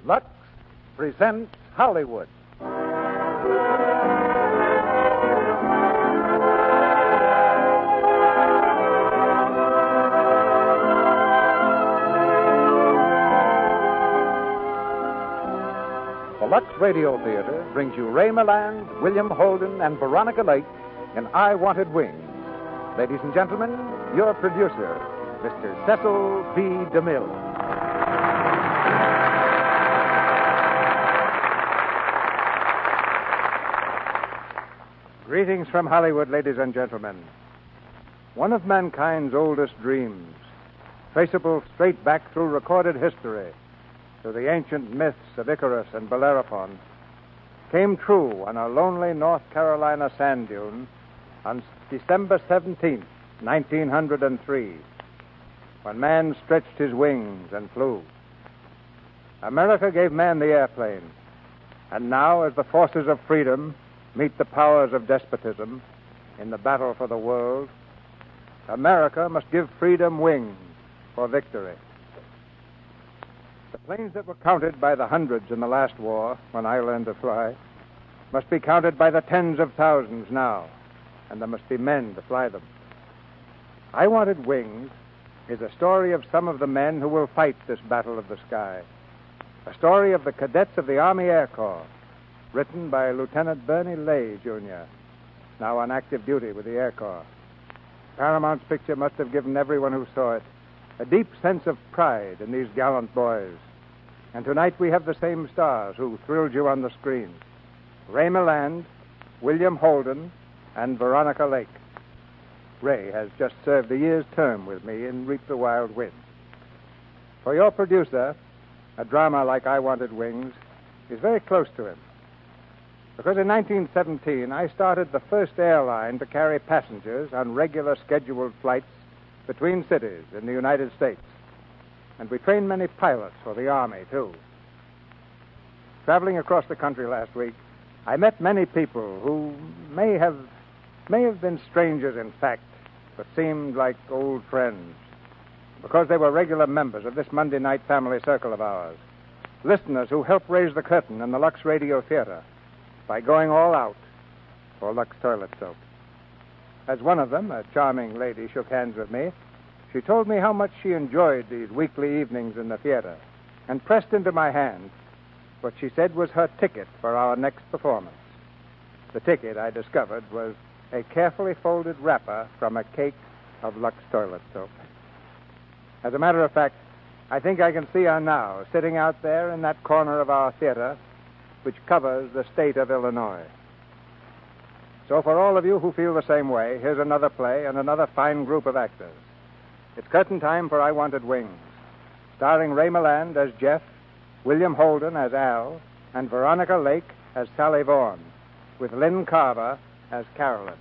Lux presents Hollywood. The Lux Radio Theater brings you Ray Milland, William Holden, and Veronica Lake in I Wanted Wings. Ladies and gentlemen, your producer, Mr. Cecil B. DeMille. Greetings from Hollywood, ladies and gentlemen. One of mankind's oldest dreams, traceable straight back through recorded history to the ancient myths of Icarus and Bellerophon, came true on a lonely North Carolina sand dune on December 17th, 1903, when man stretched his wings and flew. America gave man the airplane, and now, as the forces of freedom meet the powers of despotism in the battle for the world, America must give freedom wings for victory. The planes that were counted by the hundreds in the last war, when I learned to fly, must be counted by the tens of thousands now, and there must be men to fly them. I Wanted Wings is a story of some of the men who will fight this battle of the sky, a story of the cadets of the Army Air Corps, written by Lieutenant Bernie Lay, Jr., now on active duty with the Air Corps. Paramount's picture must have given everyone who saw it a deep sense of pride in these gallant boys. And tonight we have the same stars who thrilled you on the screen: Ray Milland, William Holden, and Veronica Lake. Ray has just served a year's term with me in Reap the Wild Wind. For your producer, a drama like I Wanted Wings is very close to him, because in 1917 I started the first airline to carry passengers on regular scheduled flights between cities in the United States. And we trained many pilots for the Army, too. Traveling across the country last week, I met many people who may have been strangers in fact, but seemed like old friends, because they were regular members of this Monday night family circle of ours, listeners who helped raise the curtain in the Lux Radio Theater by going all out for Lux toilet soap. As one of them, a charming lady, shook hands with me, she told me how much she enjoyed these weekly evenings in the theater and pressed into my hand what she said was her ticket for our next performance. The ticket, I discovered, was a carefully folded wrapper from a cake of Lux toilet soap. As a matter of fact, I think I can see her now, sitting out there in that corner of our theater which covers the state of Illinois. So for all of you who feel the same way, here's another play and another fine group of actors. It's curtain time for I Wanted Wings, starring Ray Milland as Jeff, William Holden as Al, and Veronica Lake as Sally Vaughan, with Lynn Carver as Carolyn.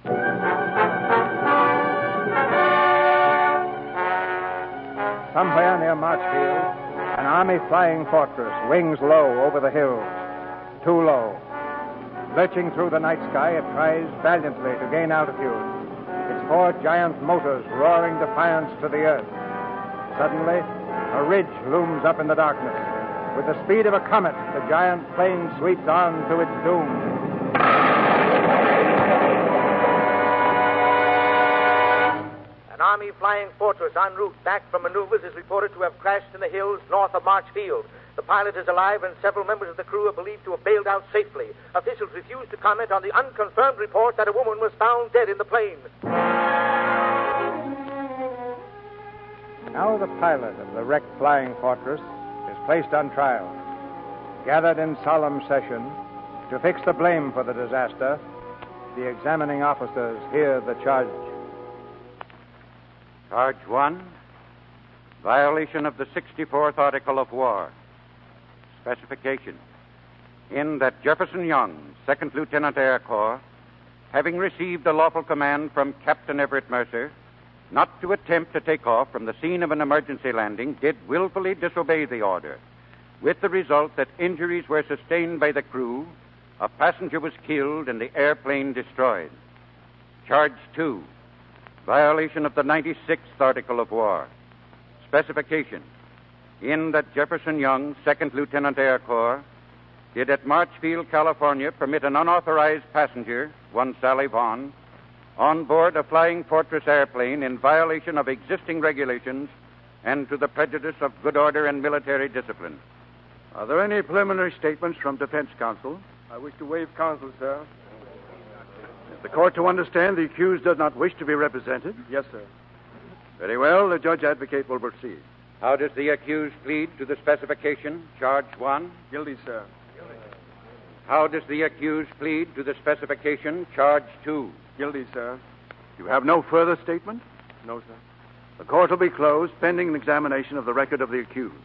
Somewhere near Marchfield, an Army flying fortress wings low over the hills, too low. Lurching through the night sky, it tries valiantly to gain altitude, its four giant motors roaring defiance to the earth. Suddenly, a ridge looms up in the darkness. With the speed of a comet, the giant plane sweeps on to its doom. An Army flying fortress en route back from maneuvers is reported to have crashed in the hills north of Marchfield. The pilot is alive, and several members of the crew are believed to have bailed out safely. Officials refuse to comment on the unconfirmed report that a woman was found dead in the plane. Now the pilot of the wrecked flying fortress is placed on trial. Gathered in solemn session to fix the blame for the disaster, the examining officers hear the charge. Charge 1, violation of the 64th Article of War. Specification: in that Jefferson Young, 2nd Lieutenant Air Corps, having received a lawful command from Captain Everett Mercer not to attempt to take off from the scene of an emergency landing, did willfully disobey the order, with the result that injuries were sustained by the crew, a passenger was killed, and the airplane destroyed. Charge 2, violation of the 96th Article of War. Specification: in that Jefferson Young, 2nd Lieutenant Air Corps, did at Marchfield, California, permit an unauthorized passenger, one Sally Vaughn, on board a Flying Fortress airplane in violation of existing regulations and to the prejudice of good order and military discipline. Are there any preliminary statements from defense counsel? I wish to waive counsel, sir. Is the court to understand the accused does not wish to be represented? Yes, sir. Very well. The judge advocate will proceed. How does the accused plead to the specification, charge 1? Guilty, sir. How does the accused plead to the specification, charge 2? Guilty, sir. You have no further statement? No, sir. The court will be closed pending an examination of the record of the accused.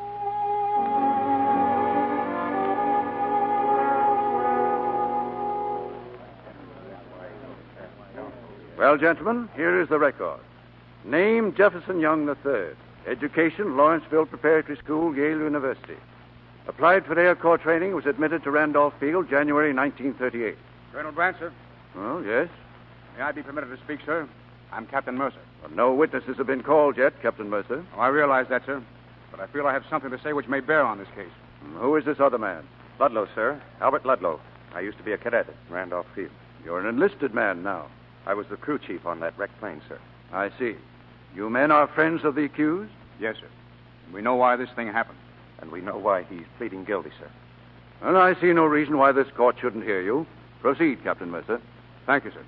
Well, gentlemen, here is the record. Name, Jefferson Young III. Education, Lawrenceville Preparatory School, Yale University. Applied for Air Corps training, was admitted to Randolph Field, January 1938. Colonel Brandt, sir. Oh, yes? May I be permitted to speak, sir? I'm Captain Mercer. Well, no witnesses have been called yet, Captain Mercer. Oh, I realize that, sir. But I feel I have something to say which may bear on this case. Who is this other man? Ludlow, sir. Albert Ludlow. I used to be a cadet at Randolph Field. You're an enlisted man now. I was the crew chief on that wrecked plane, sir. I see. You men are friends of the accused? Yes, sir. We know why this thing happened. And we know why he's pleading guilty, sir. Well, I see no reason why this court shouldn't hear you. Proceed, Captain Mercer. Thank you, sir.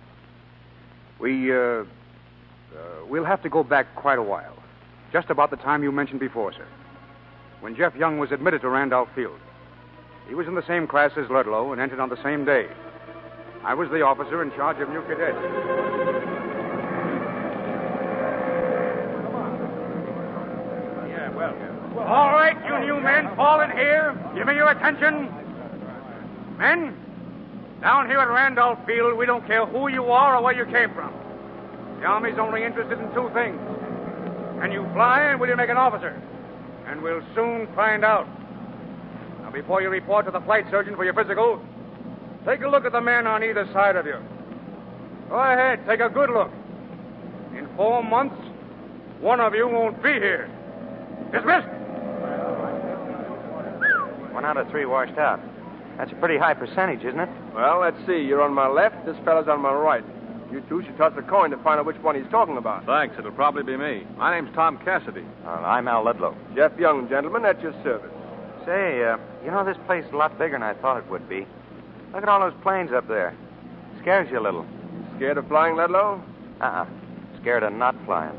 We'll have to go back quite a while. Just about the time you mentioned before, sir. When Jeff Young was admitted to Randolph Field. He was in the same class as Ludlow and entered on the same day. I was the officer in charge of new cadets. All right, you new men, fall in here. Give me your attention. Men, down here at Randolph Field, we don't care who you are or where you came from. The Army's only interested in two things. Can you fly and will you make an officer? And we'll soon find out. Now, before you report to the flight surgeon for your physical, take a look at the men on either side of you. Go ahead, take a good look. In 4 months, one of you won't be here. Dismissed. 1 out of 3 washed out. That's a pretty high percentage, isn't it? Well, let's see. You're on my left. This fellow's on my right. You two should toss a coin to find out which one he's talking about. Thanks. It'll probably be me. My name's Tom Cassidy. I'm Al Ludlow. Jeff Young, gentlemen, at your service. Say, you know, this place is a lot bigger than I thought it would be. Look at all those planes up there. Scares you a little. Scared of flying, Ludlow? Scared of not flying.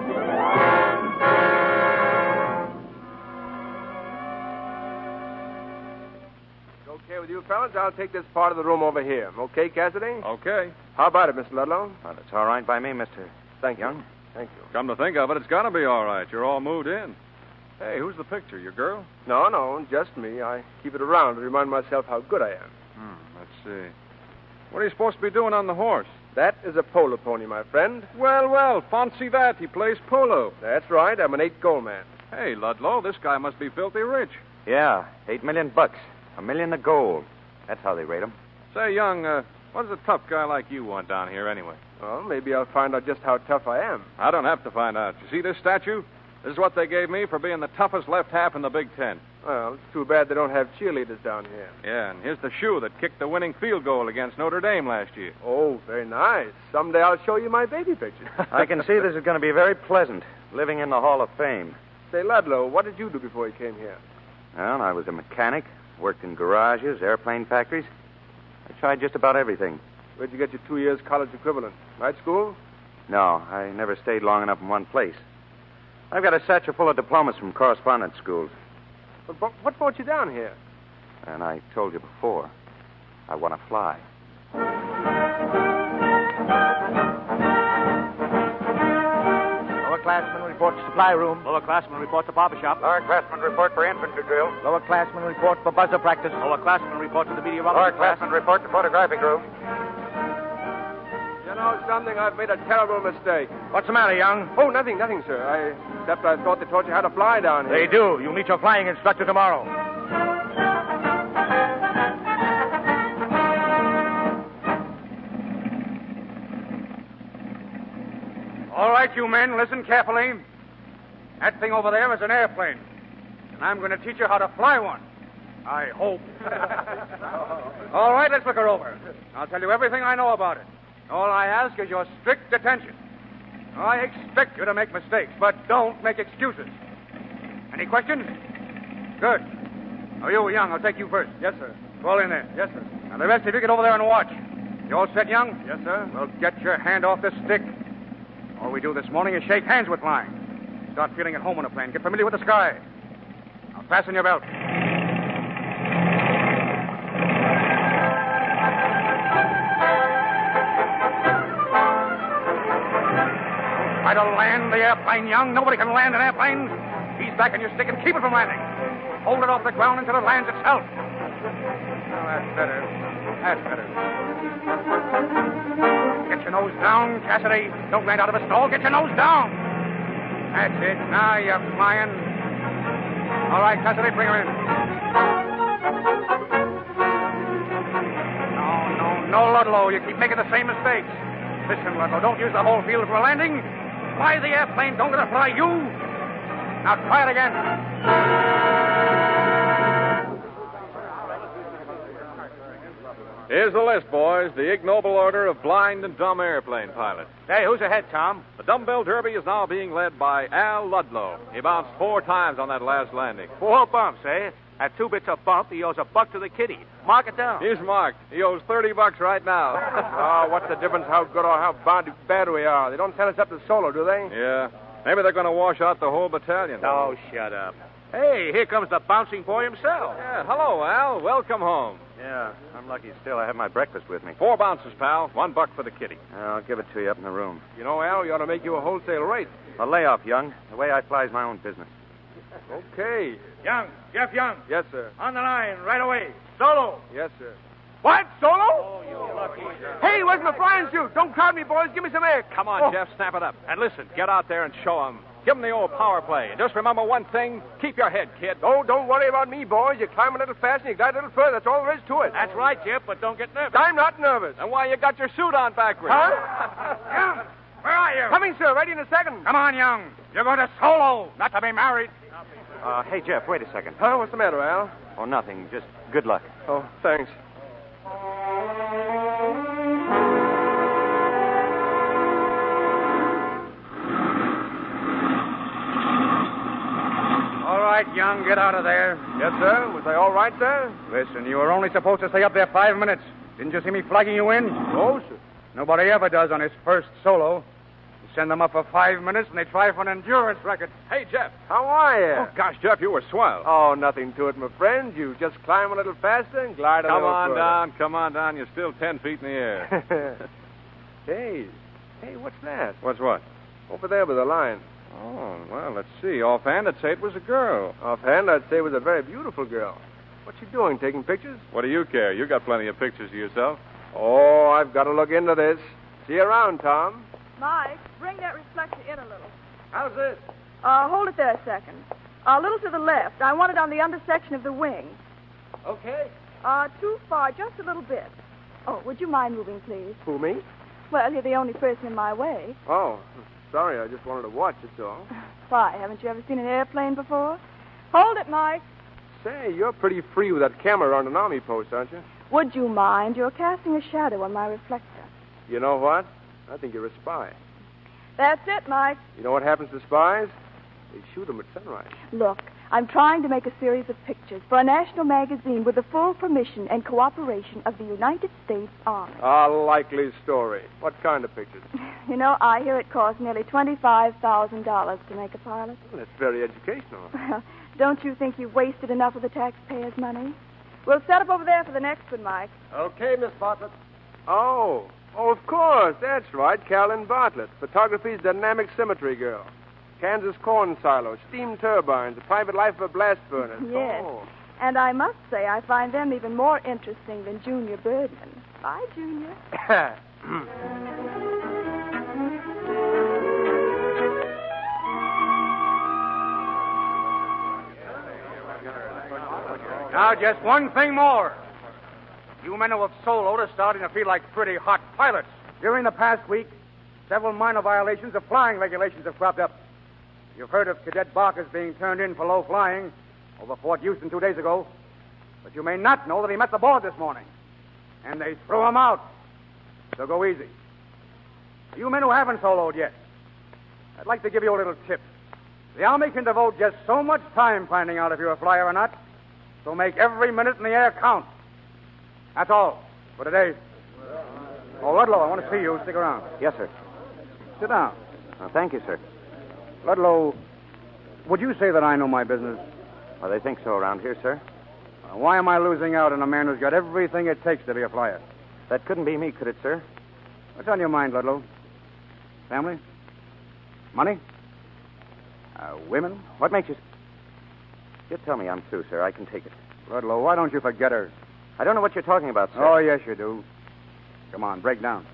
Okay with you fellas, I'll take this part of the room over here. Okay, Cassidy? Okay. How about it, Mr. Ludlow? Well, it's all right by me, Mr. Thank Young. you. Thank you. Come to think of it, it's got to be all right. You're all moved in. Hey, who's the picture? Your girl? No, just me. I keep it around to remind myself how good I am. Let's see. What are you supposed to be doing on the horse? That is a polo pony, my friend. Well, fancy that. He plays polo. That's right. I'm an 8-goal man. Hey, Ludlow, this guy must be filthy rich. Yeah, $8 million. $1 million of gold. That's how they rate them. Say, Young, what does a tough guy like you want down here anyway? Well, maybe I'll find out just how tough I am. I don't have to find out. You see this statue? This is what they gave me for being the toughest left half in the Big Ten. Well, it's too bad they don't have cheerleaders down here. Yeah, and here's the shoe that kicked the winning field goal against Notre Dame last year. Oh, very nice. Someday I'll show you my baby picture. I can see this is going to be very pleasant, living in the Hall of Fame. Say, Ludlow, what did you do before you came here? Well, I was a mechanic, worked in garages, airplane factories. I tried just about everything. Where'd you get your 2 years college equivalent? Night school? No, I never stayed long enough in one place. I've got a satchel full of diplomas from correspondence schools. But what brought you down here? And I told you before, I want to fly. Lowerclassmen report to supply room. Lowerclassmen report to barber shop. Lowerclassmen report for infantry drill. Lowerclassmen report for buzzer practice. Lowerclassmen report to the meteorology class. Lowerclassmen report to photographic room. You know something? I've made a terrible mistake. What's the matter, Young? Oh, nothing, sir. Except I thought they taught you how to fly down here. They do. You'll meet your flying instructor tomorrow. All right, you men, listen carefully. That thing over there is an airplane. And I'm going to teach you how to fly one. I hope. All right, let's look her over. I'll tell you everything I know about it. All I ask is your strict attention. I expect you to make mistakes, but don't make excuses. Any questions? Good. Oh, you, Young, I'll take you first. Yes, sir. Fall in there. Yes, sir. Now, the rest of you get over there and watch. You all set, Young? Yes, sir. Well, get your hand off the stick. All we do this morning is shake hands with flying. Start feeling at home on a plane. Get familiar with the sky. Now, fasten your belt. Try to land the airplane, Young. Nobody can land an airplane. Ease back on your stick and keep it from landing. Hold it off the ground until it lands itself. Now, that's better. That's better. Get your nose down, Cassidy. Don't land out of a stall. Get your nose down. That's it. Now you're flying. All right, Cassidy, bring her in. No, Ludlow. You keep making the same mistakes. Listen, Ludlow, don't use the whole field for a landing. Fly the airplane. Don't let it fly you. Now try it again. Here's the list, boys. The ignoble order of blind and dumb airplane pilots. Hey, who's ahead, Tom? The dumbbell derby is now being led by Al Ludlow. He bounced 4 times on that last landing. 4 bumps, eh? At 2 bits a bump, he owes $1 to the kitty. Mark it down. He's marked. He owes $30 right now. Oh, what's the difference how good or how bad we are? They don't send us up to Solo, do they? Yeah. Maybe they're going to wash out the whole battalion. Oh, shut up. Hey, here comes the bouncing boy himself. Yeah, hello, Al. Welcome home. Yeah, I'm lucky still I have my breakfast with me. 4 bounces, pal. $1 for the kitty. I'll give it to you up in the room. You know, Al, we ought to make you a wholesale rate. A layoff, Young. The way I fly is my own business. Okay. Young. Jeff Young. Yes, sir. On the line, right away. Solo. Yes, sir. What? Solo? Oh, you lucky. Hey, where's my flying suit? Don't crowd me, boys. Give me some air. Come on, Jeff. Snap it up. And listen, get out there and show them. Give them the old power play. And just remember one thing. Keep your head, kid. Oh, don't worry about me, boys. You climb a little fast and you glide a little further. That's all there is to it. That's right, Jeff, but don't get nervous. I'm not nervous. And why you got your suit on backwards? Huh? Young, where are you? Coming, sir. Ready in a second. Come on, Young. You're going to Solo, not to be married. Hey, Jeff, wait a second. Huh? What's the matter, Al? Oh, nothing. Just good luck. Oh, thanks. All right, Young, get out of there. Yes, sir. Was I all right, sir? Listen, you were only supposed to stay up there 5 minutes. Didn't you see me flagging you in? Oh, sir. Nobody ever does on his first solo. You send them up for 5 minutes, and they try for an endurance record. Hey, Jeff. How are you? Oh, gosh, Jeff, you were swell. Oh, nothing to it, my friend. You just climb a little faster and glide a Come little on further. down. Come on down. You're still 10 feet in the air. Hey, what's that? What's what? Over there by the line. Oh, well, let's see. Offhand, I'd say it was a girl. Offhand, I'd say it was a very beautiful girl. What's she doing, taking pictures? What do you care? You got plenty of pictures of yourself. Oh, I've got to look into this. See you around, Tom. Mike, bring that reflector in a little. How's this? Hold it there a second. A little to the left. I want it on the undersection of the wing. Okay. Too far, just a little bit. Oh, would you mind moving, please? Who, me? Well, you're the only person in my way. Oh, sorry. I just wanted to watch, that's all. Why, haven't you ever seen an airplane before? Hold it, Mike. Say, you're pretty free with that camera on an army post, aren't you? Would you mind? You're casting a shadow on my reflector. You know what? I think you're a spy. That's it, Mike. You know what happens to spies? They shoot them at sunrise. Look, I'm trying to make a series of pictures for a national magazine with the full permission and cooperation of the United States Army. A likely story. What kind of pictures? You know, I hear it costs nearly $25,000 to make a pilot. Well, that's very educational. Well, don't you think you've wasted enough of the taxpayers' money? We'll set up over there for the next one, Mike. Okay, Miss Bartlett. Oh, of course. That's right. Carolyn Bartlett, photography's dynamic symmetry girl. Kansas corn silo, steam turbines, the private life of a blast furnace. Yes. Oh. And I must say, I find them even more interesting than Junior Birdman. Bye, Junior. Now, just one thing more. You men who have soloed are starting to feel like pretty hot pilots. During the past week, several minor violations of flying regulations have cropped up. You've heard of Cadet Barker's being turned in for low flying over Fort Houston 2 days ago. But you may not know that he met the board this morning. And they threw him out. So go easy. You men who haven't soloed yet, I'd like to give you a little tip. The Army can devote just so much time finding out if you're a flyer or not. So make every minute in the air count. That's all for today. Oh, Ludlow, I want to see you. Stick around. Yes, sir. Sit down. Thank you, sir. Ludlow, would you say that I know my business? Well, they think so around here, sir. Why am I losing out on a man who's got everything it takes to be a flyer? That couldn't be me, could it, sir? What's on your mind, Ludlow? Family? Money? Women? What makes you... You tell me I'm through, sir. I can take it. Ludlow, why don't you forget her? I don't know what you're talking about, sir. Oh, yes, you do. Come on, break down.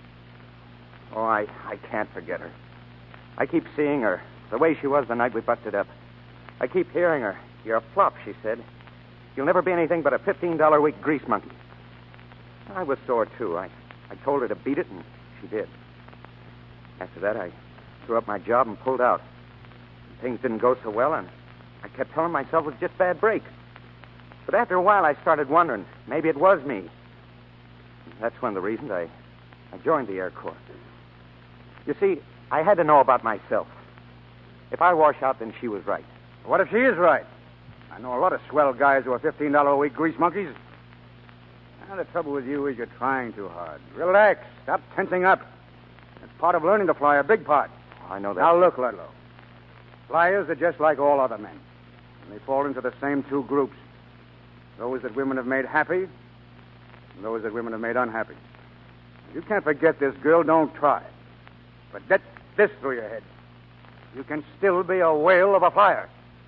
Oh, I can't forget her. I keep seeing her, the way she was the night we busted up. I keep hearing her. You're a flop, she said. You'll never be anything but a $15 a week grease monkey. I was sore, too. I told her to beat it, and she did. After that, I threw up my job and pulled out. Things didn't go so well, and I kept telling myself it was just bad break. But after a while, I started wondering. Maybe it was me. That's one of the reasons I joined the Air Corps. You see, I had to know about myself. If I wash out, then she was right. What if she is right? I know a lot of swell guys who are $15 a week grease monkeys. Now, the trouble with you is you're trying too hard. Relax. Stop tensing up. It's part of learning to fly, a big part. I know that. Now, look, Ludlow. Flyers are just like all other men. And they fall into the same two groups. Those that women have made happy and those that women have made unhappy. If you can't forget this girl, don't try. But get this through your head. You can still be a whale of a flyer.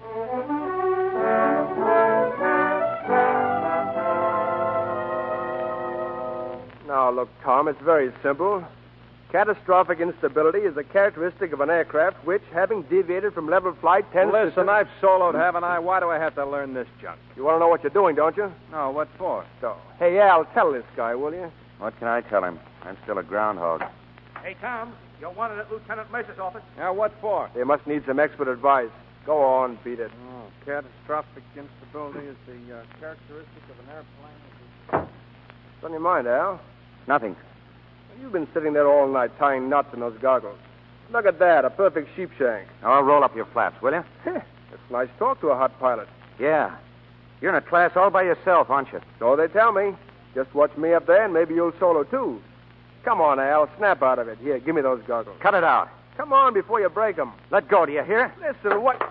Now, look, Tom, it's very simple. Catastrophic instability is a characteristic of an aircraft which, having deviated from level flight, tends to... Listen, I've soloed, haven't I? Why do I have to learn this junk? You want to know what you're doing, don't you? No, what for? So, hey, Al, tell this guy, will you? What can I tell him? I'm still a groundhog. Hey, Tom, you're wanted at Lieutenant Mercer's office. Yeah, what for? They must need some expert advice. Go on, beat it. Oh, catastrophic instability is the characteristic of an airplane. What's on your mind, Al? Nothing. You've been sitting there all night tying knots in those goggles. Look at that, a perfect sheep shank. Now, I'll roll up your flaps, will you? It's nice talk to a hot pilot. Yeah. You're in a class all by yourself, aren't you? So they tell me. Just watch me up there, and maybe you'll solo, too. Come on, Al, snap out of it. Here, give me those goggles. Cut it out. Come on before you break them. Let go, do you hear? Listen, what...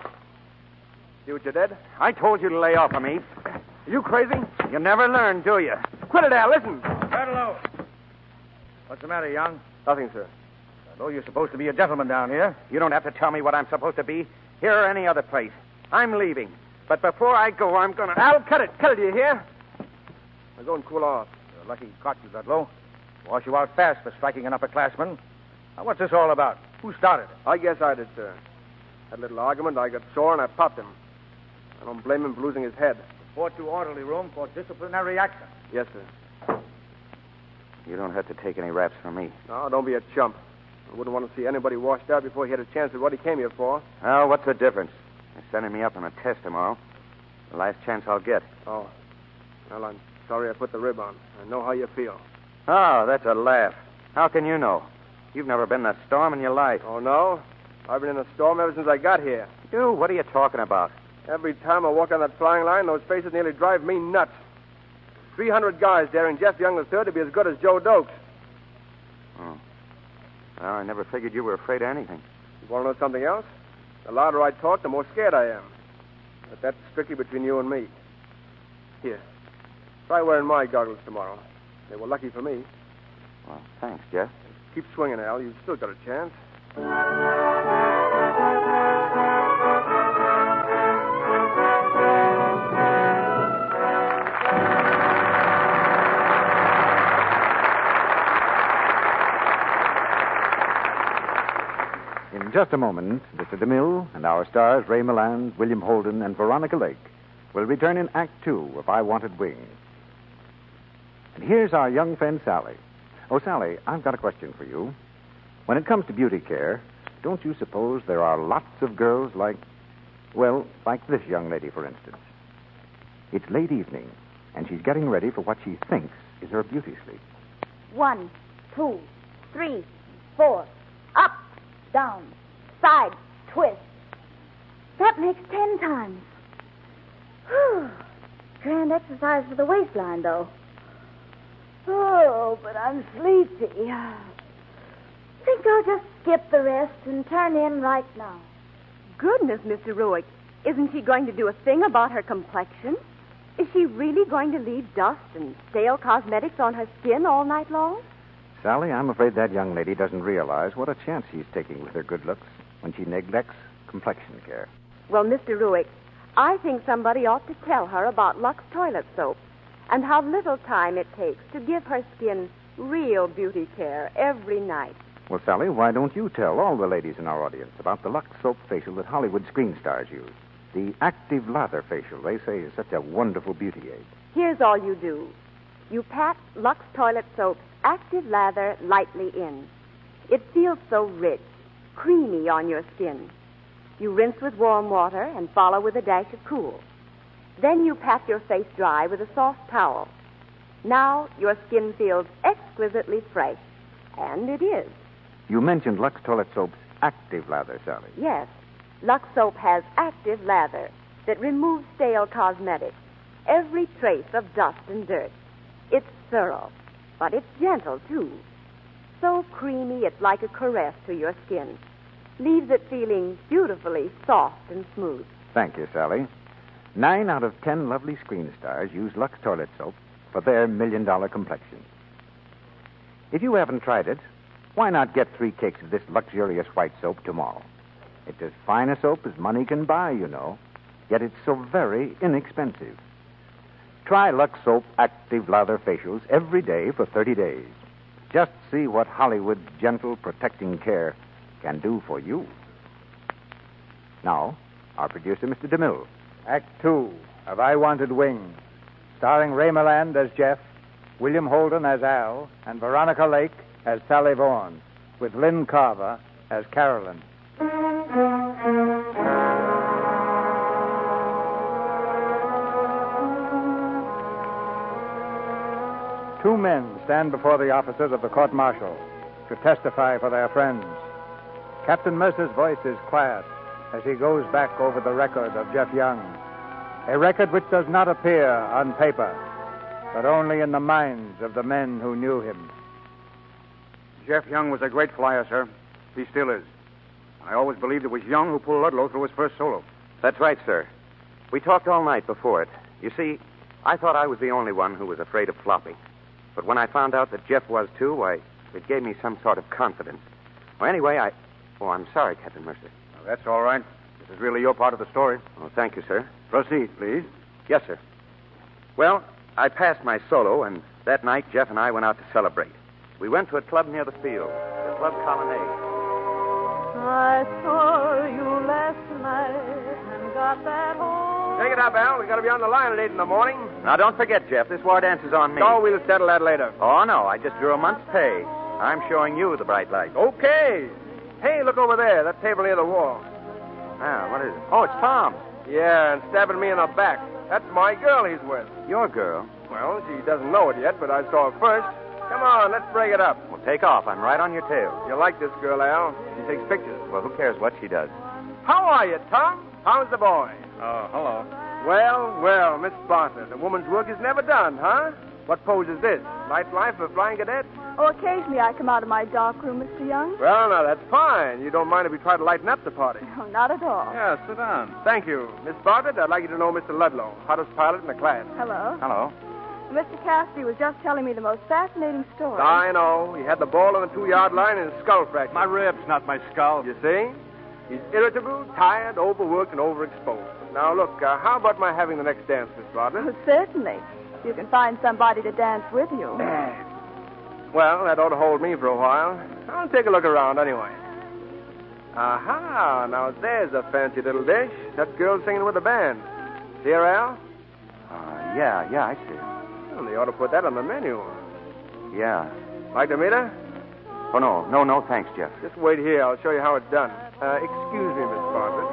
See what you did? I told you to lay off of me. Are you crazy? You never learn, do you? Quit it, Al, listen. Hello. What's the matter, young? Nothing, sir. Although you're supposed to be a gentleman down here. You don't have to tell me what I'm supposed to be. Here or any other place. I'm leaving. But before I go, I'm going to... Al, cut it. Cut it, do you hear? Now go and cool off. You're lucky he caught you, Ludlow. Wash you out fast for striking an upperclassman. Now, what's this all about? Who started it? I guess I did, sir. Had a little argument, I got sore, and I popped him. I don't blame him for losing his head. Report to orderly room for disciplinary action. Yes, sir. You don't have to take any raps from me. No, don't be a chump. I wouldn't want to see anybody washed out before he had a chance at what he came here for. Well, what's the difference? They're sending me up on a test tomorrow. The last chance I'll get. Oh. Well, I'm sorry I put the rib on. I know how you feel. Oh, that's a laugh. How can you know? You've never been in a storm in your life. Oh, no? I've been in a storm ever since I got here. You? What are you talking about? Every time I walk on that flying line, those faces nearly drive me nuts. 300 guys daring Jeff Young III to be as good as Joe Dokes. Oh. Well, I never figured you were afraid of anything. You want to know something else? The louder I talk, the more scared I am. But that's strictly between you and me. Here. Try wearing my goggles tomorrow. They were lucky for me. Well, thanks, Jeff. Keep swinging, Al. You've still got a chance. In just a moment, Mr. DeMille and our stars, Ray Milland, William Holden, and Veronica Lake, will return in Act 2 of I Wanted Wings. And here's our young friend, Sally. Oh, Sally, I've got a question for you. When it comes to beauty care, don't you suppose there are lots of girls like this young lady, for instance? It's late evening, and she's getting ready for what she thinks is her beauty sleep. 1, 2, 3, 4. Up, down, side, twist. That makes 10 times. Whew. Grand exercise for the waistline, though. Oh, but I'm sleepy. Think I'll just skip the rest and turn in right now. Goodness, Mr. Ruick. Isn't she going to do a thing about her complexion? Is she really going to leave dust and stale cosmetics on her skin all night long? Sally, I'm afraid that young lady doesn't realize what a chance she's taking with her good looks when she neglects complexion care. Well, Mr. Ruick, I think somebody ought to tell her about Lux toilet soap and how little time it takes to give her skin real beauty care every night. Well, Sally, why don't you tell all the ladies in our audience about the Lux soap facial that Hollywood screen stars use? The active lather facial, they say, is such a wonderful beauty aid. Here's all you do. You pat Lux toilet soap's active lather lightly in. It feels so rich, creamy on your skin. You rinse with warm water and follow with a dash of cool. Then you pat your face dry with a soft towel. Now your skin feels exquisitely fresh, and it is. You mentioned Lux toilet soap's active lather, Sally. Yes. Lux soap has active lather that removes stale cosmetics, every trace of dust and dirt. It's thorough, but it's gentle, too. So creamy it's like a caress to your skin. Leaves it feeling beautifully soft and smooth. Thank you, Sally. 9 out of 10 lovely screen stars use Lux toilet soap for their $1 million complexion. If you haven't tried it, why not get 3 cakes of this luxurious white soap tomorrow? It's as fine a soap as money can buy, you know. Yet it's so very inexpensive. Try Lux Soap Active Lather Facials every day for 30 days. Just see what Hollywood's gentle, protecting care can do for you. Now, our producer, Mr. DeMille. Act 2 of I Wanted Wings, starring Ray Milland as Jeff, William Holden as Al, and Veronica Lake as Sally Vaughan, with Lynn Carver as Carolyn. 2 men stand before the officers of the court-martial to testify for their friends. Captain Mercer's voice is quiet as he goes back over the record of Jeff Young, a record which does not appear on paper, but only in the minds of the men who knew him. Jeff Young was a great flyer, sir. He still is. I always believed it was Young who pulled Ludlow through his first solo. That's right, sir. We talked all night before it. You see, I thought I was the only one who was afraid of flopping. But when I found out that Jeff was, too, why, it gave me some sort of confidence. Well, anyway, I'm sorry, Captain Mercer. Well, that's all right. This is really your part of the story. Oh, thank you, sir. Proceed, please. Yes, sir. Well, I passed my solo, and that night Jeff and I went out to celebrate. We went to a club near the field, the Club Colonnade. I saw you last night and got that home. Take it up, Al. We got to be on the line at 8 in the morning. Now, don't forget, Jeff, this war dance is on me. Oh, we'll settle that later. Oh, no, I just drew a month's pay. I'm showing you the bright light. Okay. Hey, look over there, that table near the wall. Ah, what is it? Oh, it's Tom. Yeah, and stabbing me in the back. That's my girl he's with. Your girl? Well, she doesn't know it yet, but I saw her first. Come on, let's break it up. Well, take off. I'm right on your tail. You like this girl, Al. She takes pictures. Well, who cares what she does? How are you, Tom? How's the boy? Oh, hello. Well, Miss Bartlett, a woman's work is never done, huh? What pose is this? Night life of a flying cadet? Oh, occasionally I come out of my dark room, Mr. Young. Well, now, that's fine. You don't mind if we try to lighten up the party? Oh, not at all. Yeah, sit down. Thank you. Miss Bartlett, I'd like you to know Mr. Ludlow, hottest pilot in the class. Hello. Hello. Mr. Cassidy was just telling me the most fascinating story. I know. He had the ball on the 2-yard line and his skull fractured. My ribs, not my skull. You see? He's irritable, tired, overworked, and overexposed. Now, look, how about my having the next dance, Miss Bartlett? Oh, certainly. You can find somebody to dance with you. Well, that ought to hold me for a while. I'll take a look around anyway. Aha, now there's a fancy little dish. That girl singing with the band. See her, Al? Yeah, I see her. Well, they ought to put that on the menu. Yeah. Like to meet her? Oh, no, thanks, Jeff. Just wait here. I'll show you how it's done. Excuse me, Miss Bartlett.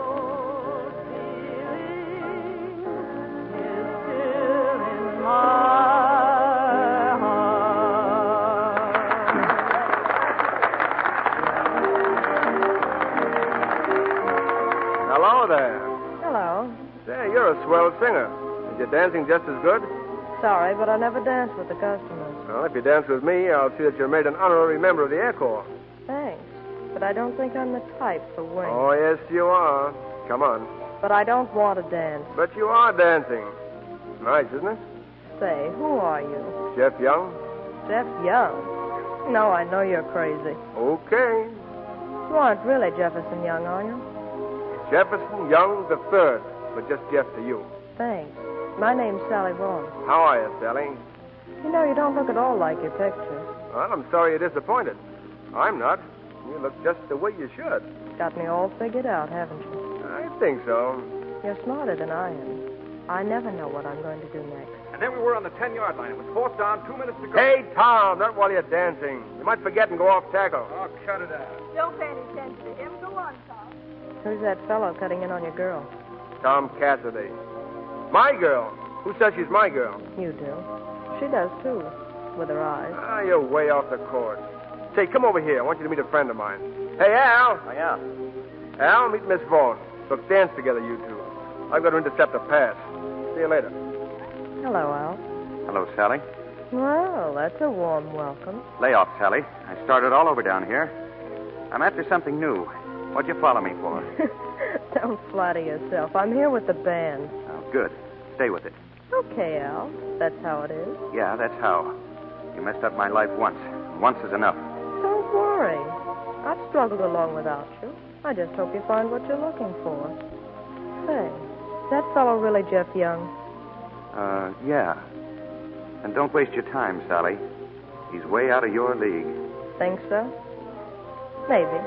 Hello there. Hello. Say, you're a swell singer. Is your dancing just as good? Sorry, but I never dance with the customers. Well, if you dance with me, I'll see that you're made an honorary member of the Air Corps. Thanks. But I don't think I'm the type for wings. Oh, yes, you are. Come on. But I don't want to dance. But you are dancing. Nice, isn't it? Say, who are you? Jeff Young? Jeff Young? No, I know you're crazy. Okay. You aren't really Jefferson Young, are you? Jefferson Young the Third, but just Jeff to you. Thanks. My name's Sally Vaughn. How are you, Sally? You know, you don't look at all like your picture. Well, I'm sorry you're disappointed. I'm not. You look just the way you should. Got me all figured out, haven't you? I think so. You're smarter than I am. I never know what I'm going to do next. And then we were on the 10-yard line. It was fourth down, 2 minutes to go. Hey, Tom, not while you're dancing. You might forget and go off tackle. Oh, cut it out. Don't pay any attention to him. Go on, Tom. Who's that fellow cutting in on your girl? Tom Cassidy. My girl. Who says she's my girl? You do. She does, too, with her eyes. Ah, you're way off the course. Say, come over here. I want you to meet a friend of mine. Hey, Al. Oh, yeah. Al, meet Miss Vaughn. Look, dance together, you two. I've got to intercept a pass. See you later. Hello, Al. Hello, Sally. Well, that's a warm welcome. Lay off, Sally. I started all over down here. I'm after something new. What'd you follow me for? Don't flatter yourself. I'm here with the band. Oh, good. Stay with it. Okay, Al. That's how it is. Yeah, that's how. You messed up my life once. Once is enough. Don't worry. I've struggled along without you. I just hope you find what you're looking for. Say, is that fellow really Jeff Young? Yeah. And don't waste your time, Sally. He's way out of your league. Think so? Maybe.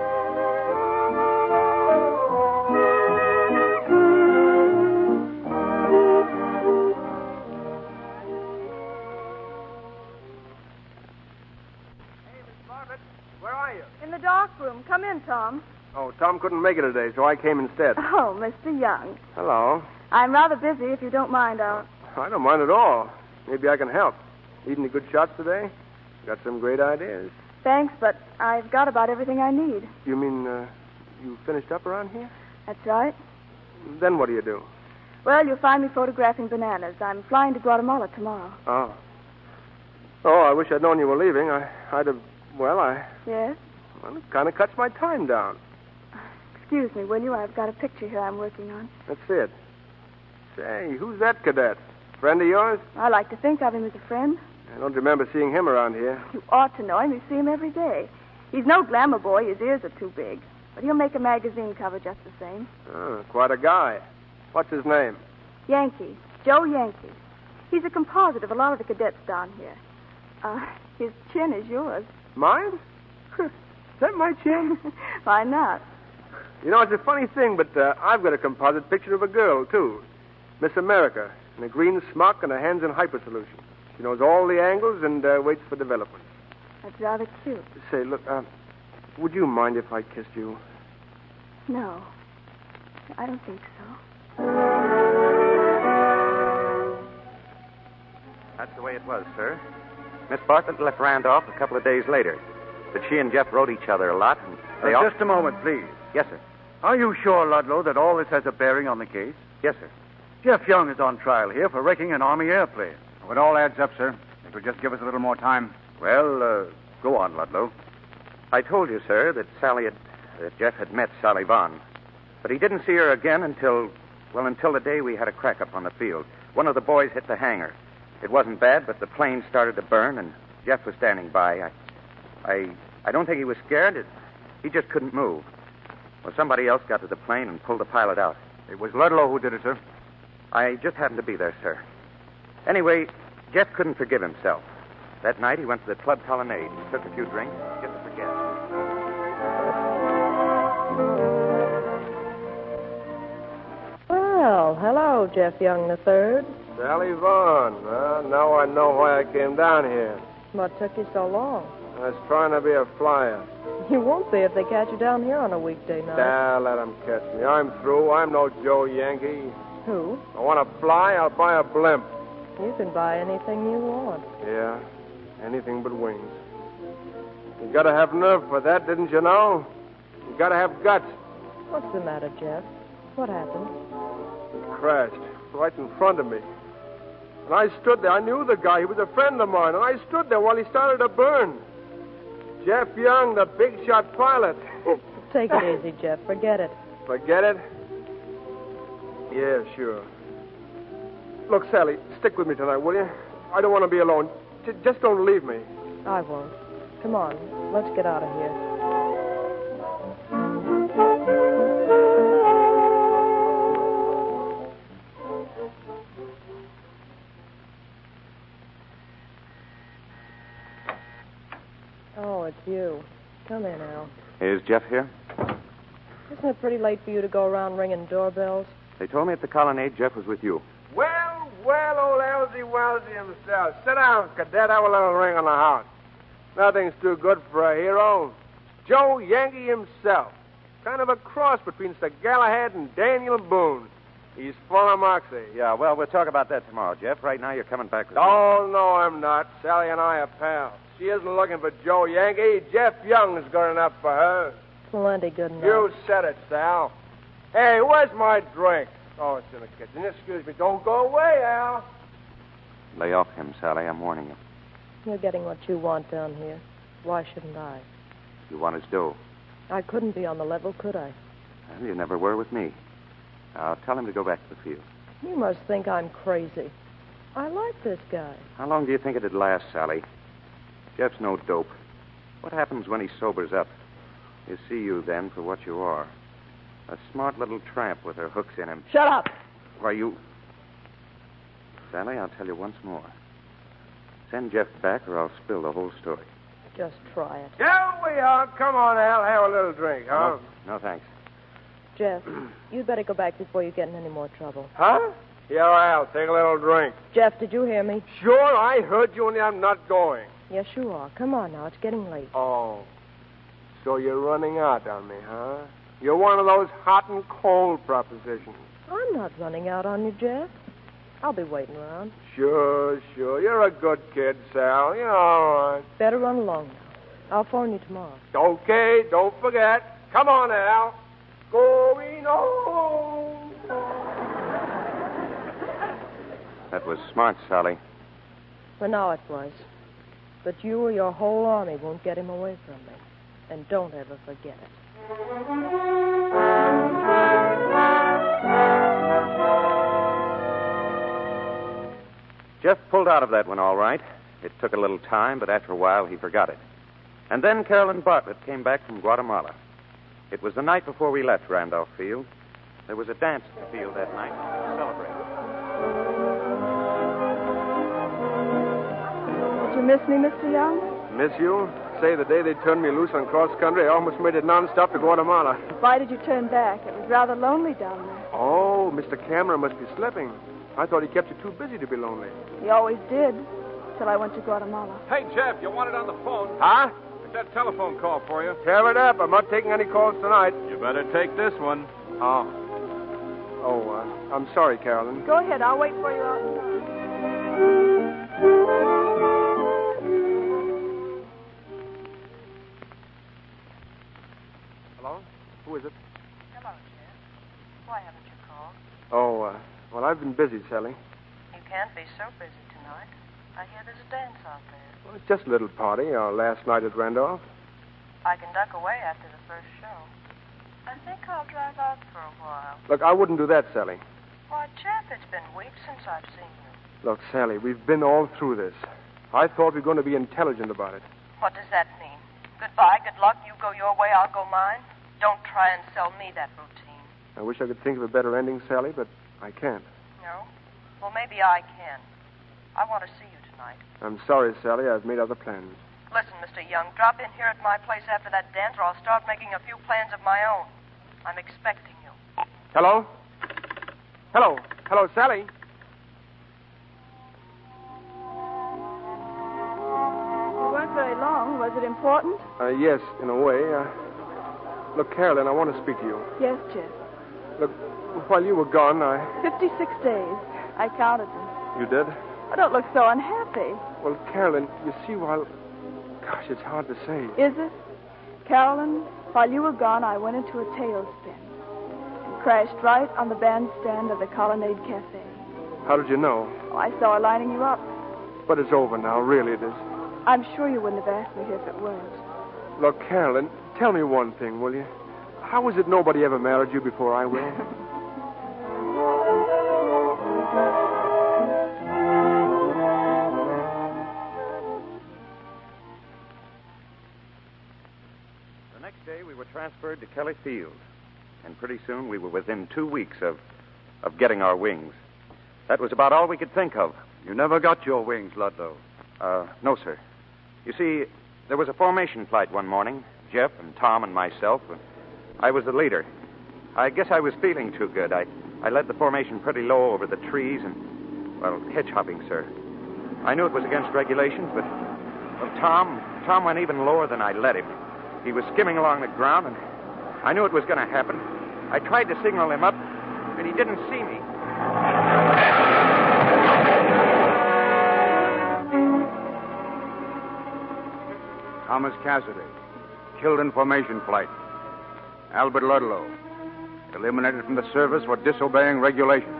Where are you? In the dark room. Come in, Tom. Oh, Tom couldn't make it today, so I came instead. Oh, Mr. Young. Hello. I'm rather busy. If you don't mind, I'll... I don't mind at all. Maybe I can help. Need any good shots today? Got some great ideas. Thanks, but I've got about everything I need. You mean, you finished up around here? That's right. Then what do you do? Well, you'll find me photographing bananas. I'm flying to Guatemala tomorrow. Oh. Oh, I wish I'd known you were leaving. I'd have... Yes? Well, it kind of cuts my time down. Excuse me, will you? I've got a picture here I'm working on. Let's see it. Say, who's that cadet? Friend of yours? I like to think of him as a friend. I don't remember seeing him around here. You ought to know him. You see him every day. He's no glamour boy. His ears are too big. But he'll make a magazine cover just the same. Oh, quite a guy. What's his name? Yankee. Joe Yankee. He's a composite of a lot of the cadets down here. His chin is yours. Mine? Is that my chin? Why not? You know, it's a funny thing, but I've got a composite picture of a girl, too. Miss America, in a green smock and her hands in hyper solution. She knows all the angles and waits for development. That's rather cute. Say, look, would you mind if I kissed you? No. I don't think so. That's the way it was, sir. Miss Bartlett left Randolph a couple of days later. But she and Jeff wrote each other a lot, and they Just a moment, please. Yes, sir. Are you sure, Ludlow, that all this has a bearing on the case? Yes, sir. Jeff Young is on trial here for wrecking an Army airplane. It all adds up, sir. If you'll just give us a little more time. Well, go on, Ludlow. I told you, sir, that Jeff had met Sally Vaughn. But he didn't see her again until the day we had a crack-up on the field. One of the boys hit the hangar. It wasn't bad, but the plane started to burn, and Jeff was standing by. I don't think he was scared. He just couldn't move. Well, somebody else got to the plane and pulled the pilot out. It was Ludlow who did it, sir. I just happened to be there, sir. Anyway, Jeff couldn't forgive himself. That night, he went to the club colonnade, took a few drinks, just to forget. Well, hello, Jeff Young III. Sally Vaughn. Now I know why I came down here. What took you so long? I was trying to be a flyer. You won't be if they catch you down here on a weekday night. Nah, let them catch me. I'm through. I'm no Joe Yankee. Who? I want to fly, I'll buy a blimp. You can buy anything you want. Yeah, anything but wings. You gotta have nerve for that, didn't you know? You gotta have guts. What's the matter, Jeff? What happened? It crashed right in front of me. And I stood there. I knew the guy. He was a friend of mine. And I stood there while he started to burn. Jeff Young, the big shot pilot. Take it easy, Jeff. Forget it. Forget it? Yeah, sure. Look, Sally, stick with me tonight, will you? I don't want to be alone. Just don't leave me. I won't. Come on. Let's get out of here. Oh, it's you. Come in, Al. Is Jeff here? Isn't it pretty late for you to go around ringing doorbells? They told me at the colonnade Jeff was with you. Well, old Elsie Wellesley himself. Sit down, cadet. Have a little ring on the house. Nothing's too good for a hero. Joe Yankee himself. Kind of a cross between Sir Galahad and Daniel Boone. He's full of moxie. Yeah, well, we'll talk about that tomorrow, Jeff. Right now, you're coming back with me. Oh, no, I'm not. Sally and I are pals. She isn't looking for Joe Yankee. Jeff Young's good enough for her. Plenty good enough. You said it, Sal. Hey, where's my drink? Oh, it's in the kitchen. Excuse me. Don't go away, Al. Lay off him, Sally. I'm warning you. You're getting what you want down here. Why shouldn't I? You want his dough. I couldn't be on the level, could I? Well, you never were with me. Now, tell him to go back to the field. You must think I'm crazy. I like this guy. How long do you think it'd last, Sally? Jeff's no dope. What happens when he sobers up? He'll see you then for what you are. A smart little tramp with her hooks in him. Shut up! Why, you... Sally, I'll tell you once more. Send Jeff back or I'll spill the whole story. Just try it. Here we are. Come on, Al. Have a little drink, huh? No, thanks. Jeff, you'd better go back before you get in any more trouble. Huh? Here, Al. Take a little drink. Jeff, did you hear me? Sure, I heard you, and I'm not going. Yes, you are. Come on now. It's getting late. Oh. So you're running out on me, huh? You're one of those hot and cold propositions. I'm not running out on you, Jeff. I'll be waiting around. Sure. You're a good kid, Sal. You're all right. Better run along now. I'll phone you tomorrow. Okay, don't forget. Come on, Al. Going home. That was smart, Sally. For now it was. But you or your whole army won't get him away from me. And don't ever forget it. Jeff pulled out of that one all right. It took a little time, but after a while he forgot it. And then Carolyn Bartlett came back from Guatemala. It was the night before we left Randolph Field. There was a dance at the field that night to celebrate. Did you miss me, Mr. Young? Miss you? Say, the day they turned me loose on cross country, I almost made it nonstop to Guatemala. Why did you turn back? It was rather lonely down there. Oh, Mr. Cameron must be slipping. I thought he kept you too busy to be lonely. He always did, till I went to Guatemala. Hey, Jeff, you want it on the phone? Huh? It's that telephone call for you. Tear it up. I'm not taking any calls tonight. You better take this one. Oh, I'm sorry, Carolyn. Go ahead. I'll wait for you outside. Hello? Who is it? Hello, Jeff. Why haven't you called? Oh, well, I've been busy, Sally. You can't be so busy tonight. I hear there's a dance out there. Well, it's just a little party, last night at Randolph. I can duck away after the first show. I think I'll drive out for a while. Look, I wouldn't do that, Sally. Why, Jeff, it's been weeks since I've seen you. Look, Sally, we've been all through this. I thought we were going to be intelligent about it. What does that mean? Goodbye, good luck, you go your way, I'll go mine? Don't try and sell me that routine. I wish I could think of a better ending, Sally, but I can't. No? Well, maybe I can. I want to see you tonight. I'm sorry, Sally. I've made other plans. Listen, Mr. Young, drop in here at my place after that dance, or I'll start making a few plans of my own. I'm expecting you. Hello? Hello, Sally. You weren't very long. wrong? Was it important? Yes, in a way. Look, Carolyn, I want to speak to you. Yes, Jeff. Look, while you were gone, 56 days. I counted them. You did? I don't look so unhappy. Well, Carolyn, you see, Gosh, it's hard to say. Is it? Carolyn, while you were gone, I went into a tailspin and crashed right on the bandstand of the Colonnade Cafe. How did you know? Oh, I saw her lining you up. But it's over now, really it is. I'm sure you wouldn't have asked me if it weren't. Look, Carolyn, tell me one thing, will you? How is it nobody ever married you before I will? The next day, we were transferred to Kelly Field. And pretty soon, we were within 2 weeks of getting our wings. That was about all we could think of. You never got your wings, Ludlow. No, sir. You see, there was a formation flight one morning. Jeff and Tom and myself. I was the leader. I guess I was feeling too good. I led the formation pretty low over the trees and, hedge hopping, sir. I knew it was against regulations, but Tom went even lower than I let him. He was skimming along the ground, and I knew it was going to happen. I tried to signal him up, but he didn't see me. Thomas Cassidy, killed in formation flight. Albert Ludlow, eliminated from the service for disobeying regulations.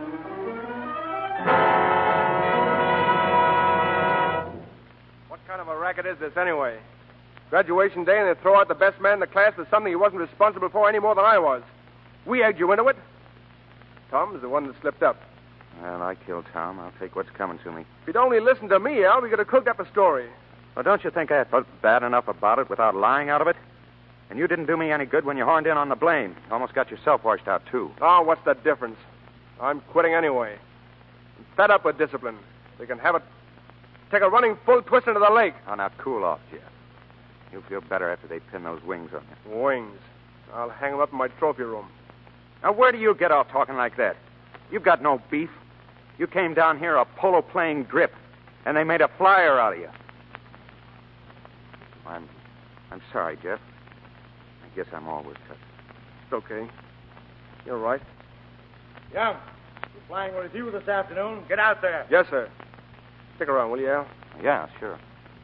What kind of a racket is this, anyway? Graduation day, and they throw out the best man in the class for something he wasn't responsible for any more than I was. We egged you into it. Tom's the one that slipped up. Well, I killed Tom. I'll take what's coming to me. If you'd only listened to me, Al, we could have cooked up a story. Well, don't you think I felt bad enough about it without lying out of it? And you didn't do me any good when you horned in on the blame. Almost got yourself washed out, too. Oh, what's the difference? I'm quitting anyway. I'm fed up with discipline. They can have it. Take a running full twist into the lake. Oh, now cool off, Jeff. You'll feel better after they pin those wings on you. Wings? I'll hang them up in my trophy room. Now, where do you get off talking like that? You've got no beef. You came down here a polo-playing grip, and they made a flyer out of you. I'm sorry, Jeff. I guess I'm always tough. It's okay. You're right. Young, you're flying with you this afternoon. Get out there. Yes, sir. Stick around, will you, Al? Yeah, sure.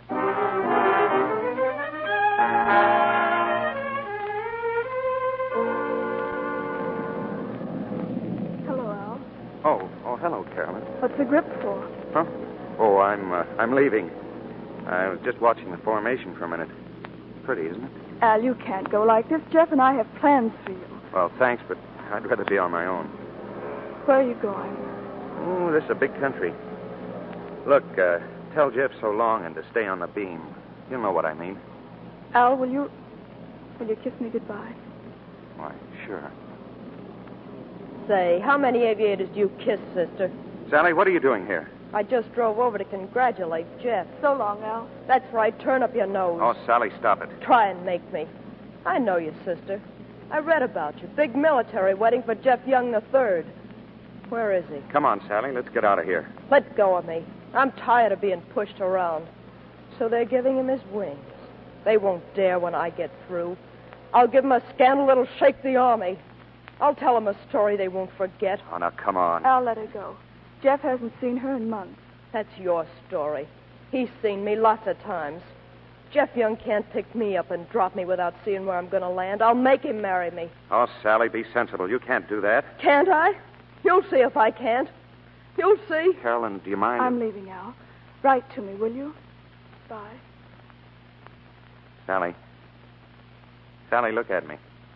Hello, Al. Oh, hello, Carolyn. What's the grip for? Huh? Oh, I'm leaving. I was just watching the formation for a minute. Pretty, isn't it? Al, you can't go like this. Jeff and I have plans for you. Well, thanks, but I'd rather be on my own. Where are you going? Oh, this is a big country. Look, tell Jeff so long and to stay on the beam. You'll know what I mean. Al, will you kiss me goodbye? Why, sure. Say, how many aviators do you kiss, sister? Sally, what are you doing here? I just drove over to congratulate Jeff. So long, Al. That's right. Turn up your nose. Oh, Sally, stop it. Try and make me. I know you, sister. I read about you. Big military wedding for Jeff Young III. Where is he? Come on, Sally. Let's get out of here. Let go of me. I'm tired of being pushed around. So they're giving him his wings. They won't dare when I get through. I'll give him a scandal that'll shake the army. I'll tell them a story they won't forget. Oh, now, come on. Al, let her go. Jeff hasn't seen her in months. That's your story. He's seen me lots of times. Jeff Young can't pick me up and drop me without seeing where I'm going to land. I'll make him marry me. Oh, Sally, be sensible. You can't do that. Can't I? You'll see if I can't. You'll see. Carolyn, do you mind? I'm leaving, Al. Write to me, will you? Bye. Sally. Sally, look at me.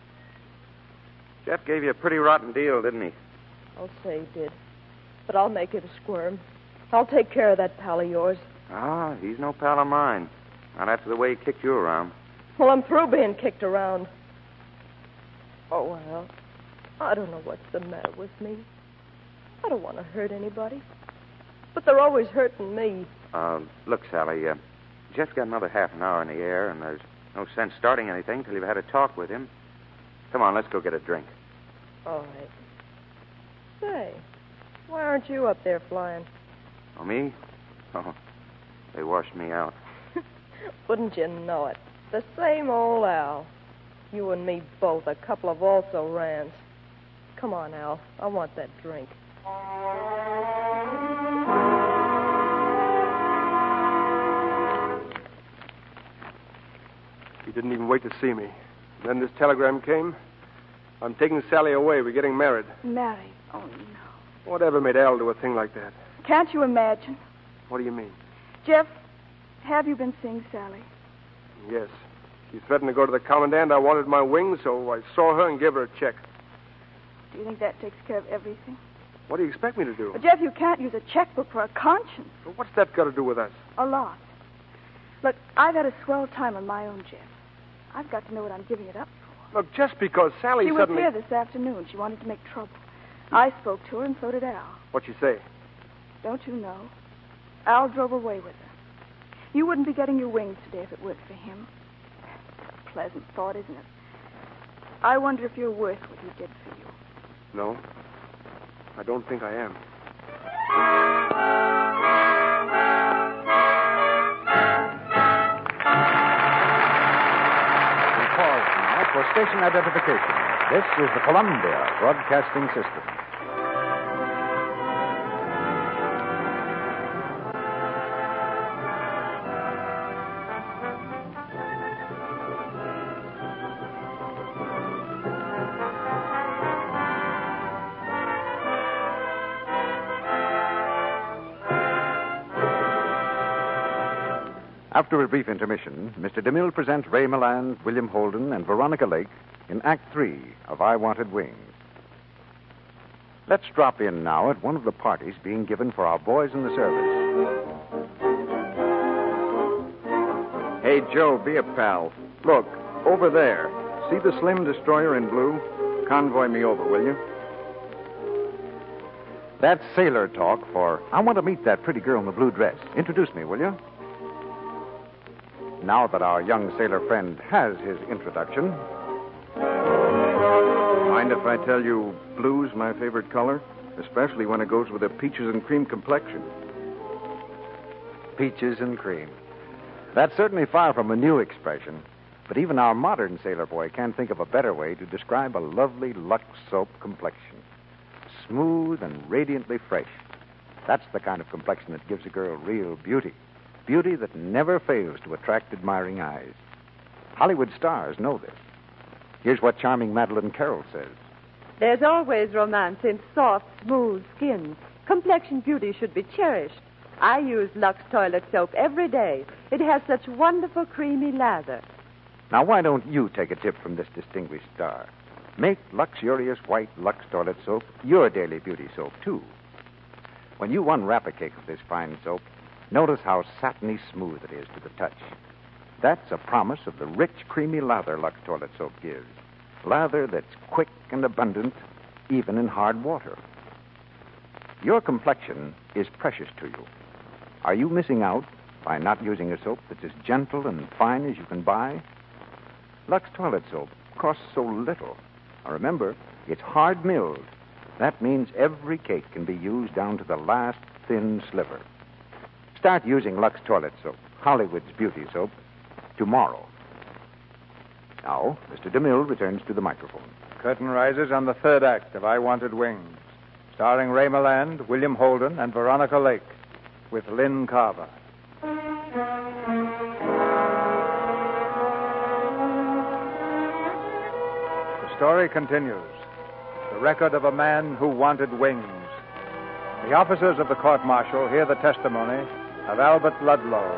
Jeff gave you a pretty rotten deal, didn't he? I'll say he did. But I'll make him squirm. I'll take care of that pal of yours. Ah, he's no pal of mine. Not after the way he kicked you around. Well, I'm through being kicked around. Oh, well, I don't know what's the matter with me. I don't want to hurt anybody. But they're always hurting me. Look, Sally, Jeff's got another half an hour in the air, and there's no sense starting anything till you've had a talk with him. Come on, let's go get a drink. All right. Say, why aren't you up there flying? Oh, me? Oh, they washed me out. Wouldn't you know it? The same old Al. You and me both, a couple of also-rans. Come on, Al. I want that drink. He didn't even wait to see me. Then this telegram came. I'm taking Sally away. We're getting married. Married? Oh, no. Whatever made Al do a thing like that? Can't you imagine? What do you mean? Jeff, have you been seeing Sally? Yes. She threatened to go to the commandant. I wanted my wings, so I saw her and gave her a check. Do you think that takes care of everything? What do you expect me to do? Well, Jeff, you can't use a checkbook for a conscience. Well, what's that got to do with us? A lot. Look, I've had a swell time on my own, Jeff. I've got to know what I'm giving it up for. Look, just because Sally She suddenly... was here this afternoon. She wanted to make trouble. I spoke to her, and so did Al. What'd she say? Don't you know? Al drove away with her. You wouldn't be getting your wings today if it weren't for him. A pleasant thought, isn't it? I wonder if you're worth what he did for you. No. I don't think I am. We pause now for station identification. This is the Columbia Broadcasting System. After a brief intermission, Mr. DeMille presents Ray Milland, William Holden, and Veronica Lake in Act 3 of I Wanted Wings. Let's drop in now at one of the parties being given for our boys in the service. Hey, Joe, be a pal. Look, over there. See the slim destroyer in blue? Convoy me over, will you? That's sailor talk for, I want to meet that pretty girl in the blue dress. Introduce me, will you? Now that our young sailor friend has his introduction. Mind if I tell you blue's my favorite color? Especially when it goes with a peaches and cream complexion. Peaches and cream. That's certainly far from a new expression, but even our modern sailor boy can't think of a better way to describe a lovely Lux soap complexion. Smooth and radiantly fresh. That's the kind of complexion that gives a girl real beauty. Beauty that never fails to attract admiring eyes. Hollywood stars know this. Here's what charming Madeline Carroll says. There's always romance in soft, smooth skins. Complexion beauty should be cherished. I use Lux toilet soap every day. It has such wonderful creamy lather. Now, why don't you take a tip from this distinguished star? Make luxurious white Lux toilet soap your daily beauty soap, too. When you unwrap a cake of this fine soap, notice how satiny smooth it is to the touch. That's a promise of the rich, creamy lather Lux toilet soap gives. Lather that's quick and abundant, even in hard water. Your complexion is precious to you. Are you missing out by not using a soap that's as gentle and fine as you can buy? Lux toilet soap costs so little. Now remember, it's hard milled. That means every cake can be used down to the last thin sliver. Start using Lux toilet soap, Hollywood's beauty soap, tomorrow. Now, Mr. DeMille returns to the microphone. Curtain rises on the third act of I Wanted Wings, starring Ray Milland, William Holden, and Veronica Lake, with Lynn Carver. The story continues. The record of a man who wanted wings. The officers of the court-martial hear the testimony of Albert Ludlow.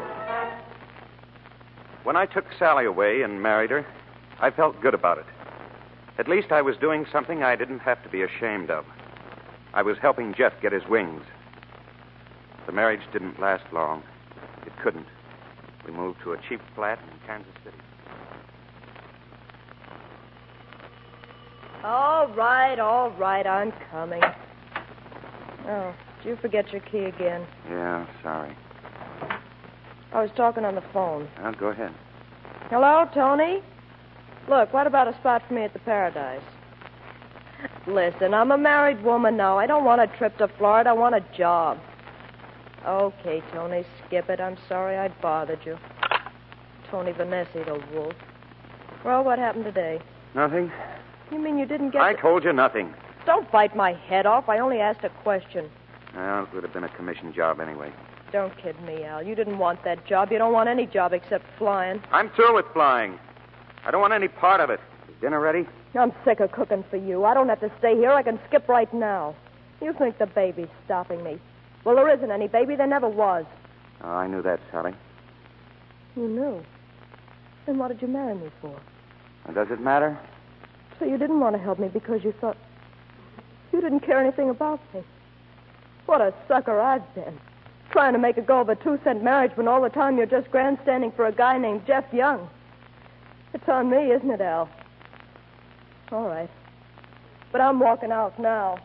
When I took Sally away and married her, I felt good about it. At least I was doing something I didn't have to be ashamed of. I was helping Jeff get his wings. The marriage didn't last long. It couldn't. We moved to a cheap flat in Kansas City. All right, I'm coming. Oh, did you forget your key again? Yeah, sorry. I was talking on the phone. Well, go ahead. Hello, Tony? Look, what about a spot for me at the Paradise? Listen, I'm a married woman now. I don't want a trip to Florida. I want a job. Okay, Tony, skip it. I'm sorry I bothered you. Tony Vanessi, the wolf. Well, what happened today? Nothing. You mean you didn't get... I told you nothing. Don't bite my head off. I only asked a question. Well, it would have been a commission job anyway. Don't kid me, Al. You didn't want that job. You don't want any job except flying. I'm through with flying. I don't want any part of it. Is dinner ready? I'm sick of cooking for you. I don't have to stay here. I can skip right now. You think the baby's stopping me. Well, there isn't any baby. There never was. Oh, I knew that, Sally. You knew? Then what did you marry me for? Well, does it matter? So you didn't want to help me because you thought... You didn't care anything about me. What a sucker I've been. Trying to make a go of a 2-cent marriage when all the time you're just grandstanding for a guy named Jeff Young. It's on me, isn't it, Al? All right. But I'm walking out now.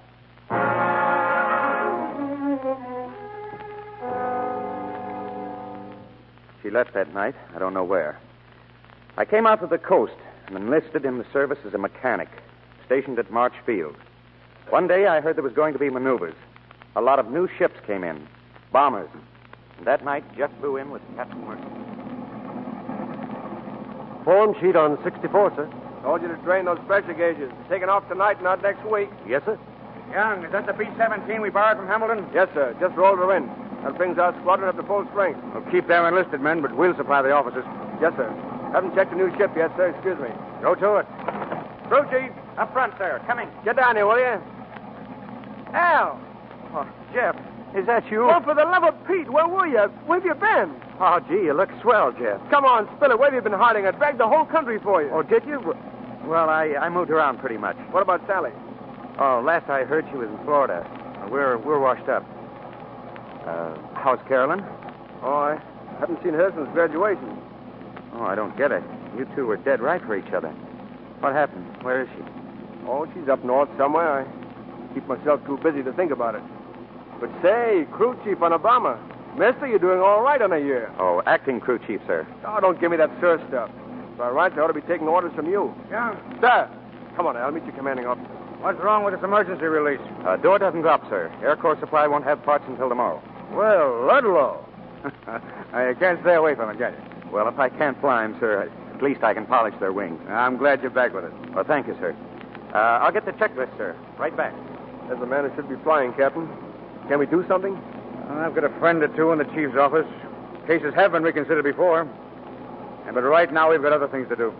She left that night. I don't know where. I came out to the coast and enlisted in the service as a mechanic, stationed at March Field. One day I heard there was going to be maneuvers. A lot of new ships came in, bombers. And that night, Jeff flew in with Captain Mercer. Form sheet on 64, sir. Told you to drain those pressure gauges. Taking off tonight, not next week. Yes, sir. Young, is that the B-17 we borrowed from Hamilton? Yes, sir. Just rolled her in. That brings our squadron up to full strength. Well, keep their enlisted men, but we'll supply the officers. Yes, sir. Haven't checked the new ship yet, sir. Excuse me. Go to it. Crew chief. Up front, sir. Coming. Get down here, will you? Al. Oh, Jeff, is that you? Oh, for the love of Pete, where were you? Where have you been? Oh, gee, you look swell, Jeff. Come on, spill it. Where have you been hiding? I dragged the whole country for you. Oh, did you? Well, I moved around pretty much. What about Sally? Oh, last I heard, she was in Florida. We're washed up. How's Carolyn? Oh, I haven't seen her since graduation. Oh, I don't get it. You two were dead right for each other. What happened? Where is she? Oh, she's up north somewhere. I keep myself too busy to think about it. But say, crew chief on a bomber. Mister, you're doing all right on a year. Oh, acting crew chief, sir. Oh, don't give me that sir stuff. By rights, I ought to be taking orders from you. Young. Sir. Come on, I'll meet your commanding officer. What's wrong with this emergency release? Door doesn't drop, sir. Air Corps Supply won't have parts until tomorrow. Well, Ludlow. You can't stay away from it, can you? Well, if I can't fly them, sir, at least I can polish their wings. I'm glad you're back with us. Well, thank you, sir. I'll get the checklist, sir. Right back. As the man who should be flying, Captain. Can we do something? I've got a friend or two in the chief's office. Cases have been reconsidered before. But right now we've got other things to do.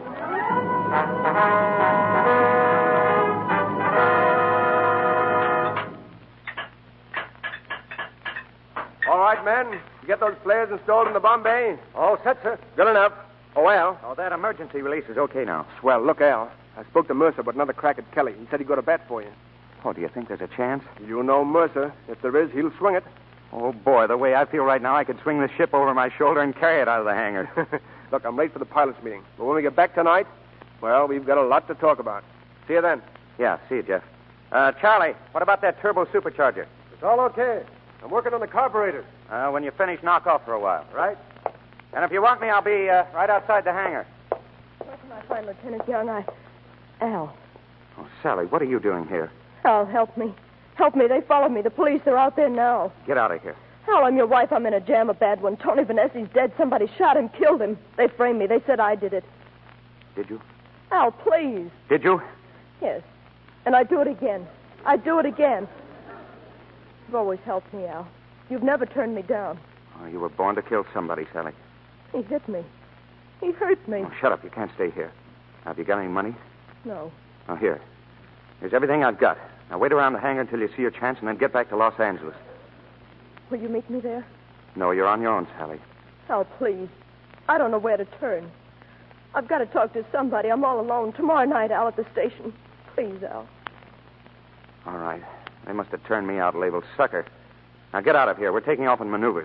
All right, men. You get those flares installed in the bomb bay? All set, sir. Good enough. Oh, Al. Oh, that emergency release is okay now. Swell. Look, Al. I spoke to Mercer about another crack at Kelly. He said he'd go to bat for you. Oh, do you think there's a chance? You know Mercer. If there is, he'll swing it. Oh, boy, the way I feel right now, I could swing the ship over my shoulder and carry it out of the hangar. Look, I'm late for the pilots' meeting. But when we get back tonight, well, we've got a lot to talk about. See you then. Yeah, see you, Jeff. Charlie, what about that turbo supercharger? It's all okay. I'm working on the carburetor. When you finish, knock off for a while. Right. And if you want me, I'll be right outside the hangar. Where can I find Lieutenant Young? Al. Oh, Sally, what are you doing here? Al, help me. Help me. They followed me. The police are out there now. Get out of here. Al, I'm your wife. I'm in a jam, a bad one. Tony Vanessi's dead. Somebody shot him, killed him. They framed me. They said I did it. Did you? Al, please. Did you? Yes. And I'd do it again. I'd do it again. You've always helped me, Al. You've never turned me down. Oh, you were born to kill somebody, Sally. He hit me. He hurt me. Oh, shut up. You can't stay here. Have you got any money? No. Oh, here. Here's everything I've got. Now, wait around the hangar until you see your chance and then get back to Los Angeles. Will you meet me there? No, you're on your own, Sally. Al, please. I don't know where to turn. I've got to talk to somebody. I'm all alone. Tomorrow night, Al, at the station. Please, Al. All right. They must have turned me out, labeled sucker. Now, get out of here. We're taking off in maneuvers.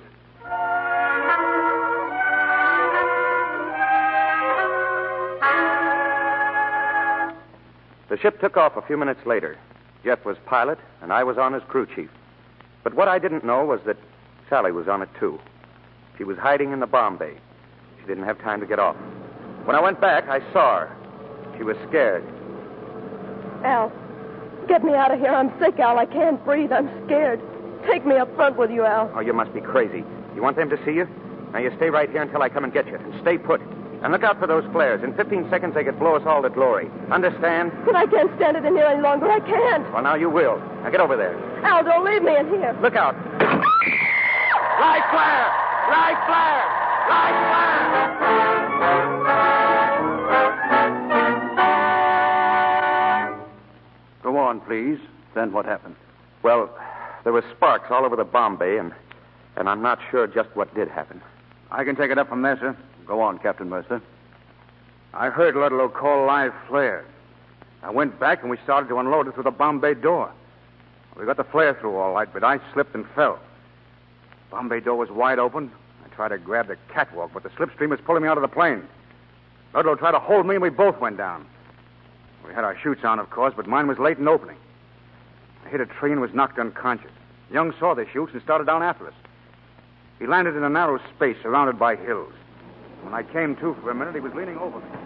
The ship took off a few minutes later. Jeff was pilot, and I was on as crew chief. But what I didn't know was that Sally was on it, too. She was hiding in the bomb bay. She didn't have time to get off. When I went back, I saw her. She was scared. Al, get me out of here. I'm sick, Al. I can't breathe. I'm scared. Take me up front with you, Al. Oh, you must be crazy. You want them to see you? Now, you stay right here until I come and get you. And stay put. And look out for those flares. In 15 seconds, they could blow us all to glory. Understand? But I can't stand it in here any longer. I can't. Well, now you will. Now, get over there. Al, don't leave me in here. Look out. Light flare! Light flare! Light flare! Go on, please. Then what happened? Well, there were sparks all over the bomb bay, and I'm not sure just what did happen. I can take it up from there, sir. Go on, Captain Mercer. I heard Ludlow call live flare. I went back and we started to unload it through the bomb bay door. We got the flare through all right, but I slipped and fell. Bomb bay door was wide open. I tried to grab the catwalk, but the slipstream was pulling me out of the plane. Ludlow tried to hold me and we both went down. We had our chutes on, of course, but mine was late in opening. I hit a tree and was knocked unconscious. Young saw the chutes and started down after us. He landed in a narrow space surrounded by hills. When I came to for a minute, he was leaning over me.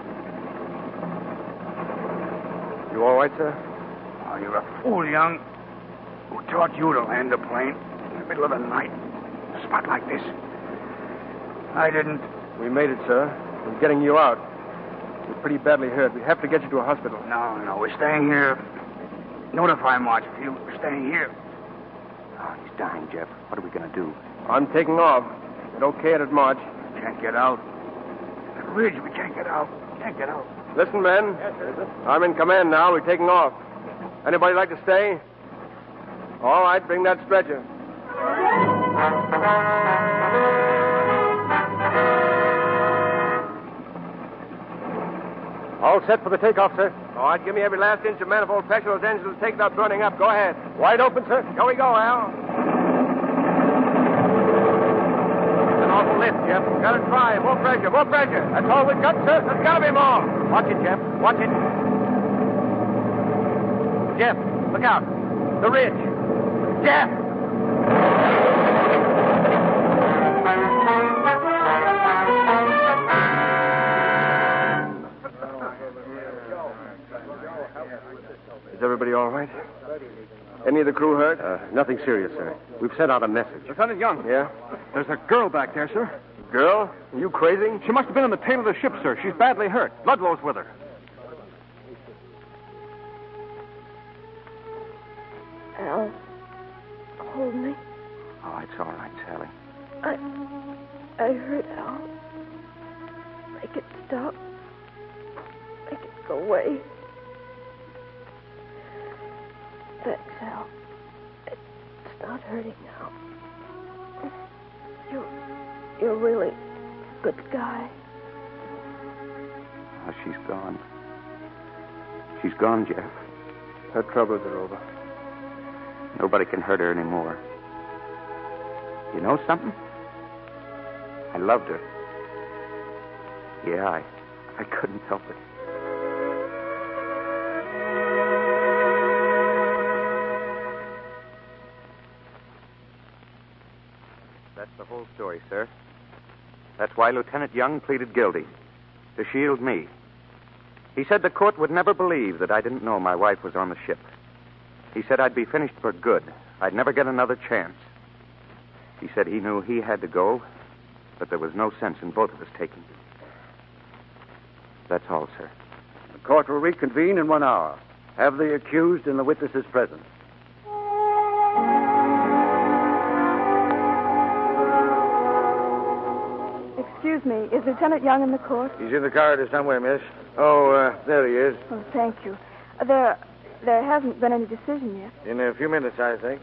You all right, sir? Oh, you're a fool, Young. Who taught you to land a plane in the middle of the night? A spot like this? I didn't. We made it, sir. We're getting you out. You're pretty badly hurt. We have to get you to a hospital. No, we're staying here. Notify Marchfield. We're staying here. Oh, he's dying, Jeff. What are we going to do? I'm taking off. But okay at March. Can't get out. The ridge, we can't get out. Can't get out. Listen, men. Yes, sir. I'm in command now. We're taking off. Anybody like to stay? All right, bring that stretcher. All set for the takeoff, sir. All right, give me every last inch of manifold pressure. Those engines will take without burning up. Go ahead. Wide open, sir. Here we go, Al. An awful lift, Jeff. Got to try. More pressure, more pressure. That's all we've got, sir. There's got to be more. Watch it, Jeff. Watch it. Jeff, look out. The ridge. Jeff! Is everybody all right? Any of the crew hurt? Nothing serious, sir. We've sent out a message. Lieutenant Young. Yeah? There's a girl back there, sir. Girl? Are you crazy? She must have been on the tail of the ship, sir. She's badly hurt. Ludlow's with her. Al, hold me. Oh, it's all right, Sally. I heard Al. Make it stop. Make it go away. Thanks, Al. It's not hurting now. You're really a good guy. Oh, she's gone. She's gone, Jeff. Her troubles are over. Nobody can hurt her anymore. You know something? I loved her. Yeah, I couldn't help it. That's the whole story, sir. That's why Lieutenant Young pleaded guilty. To shield me. He said the court would never believe that I didn't know my wife was on the ship. He said I'd be finished for good. I'd never get another chance. He said he knew he had to go, but there was no sense in both of us taking it. That's all, sir. The court will reconvene in 1 hour. Have the accused and the witnesses present. Excuse me, is Lieutenant Young in the court? He's in the corridor somewhere, miss. Oh, there he is. Oh, thank you. There hasn't been any decision yet. In a few minutes, I think.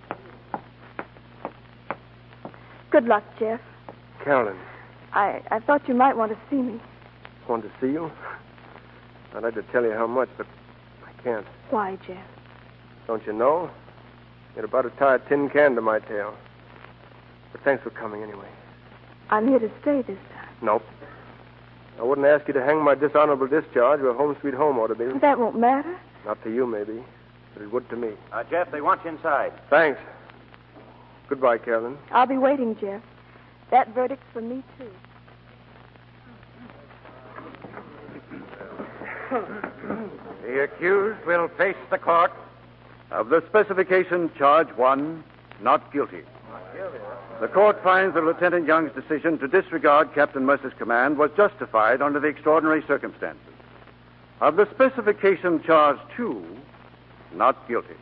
Good luck, Jeff. Carolyn. I thought you might want to see me. Want to see you? I'd like to tell you how much, but I can't. Why, Jeff? Don't you know? You're about to tie a tin can to my tail. But thanks for coming anyway. I'm here to stay this time. Nope. I wouldn't ask you to hang my dishonorable discharge where home sweet home ought to be. That won't matter. Not to you, maybe, but it would to me. Jeff, they want you inside. Thanks. Goodbye, Carolyn. I'll be waiting, Jeff. That verdict's for me, too. The accused will face the court. Of the specification, charge 1, not guilty. The court finds that Lieutenant Young's decision to disregard Captain Mercer's command was justified under the extraordinary circumstances. Of the specification charged to, not guilty.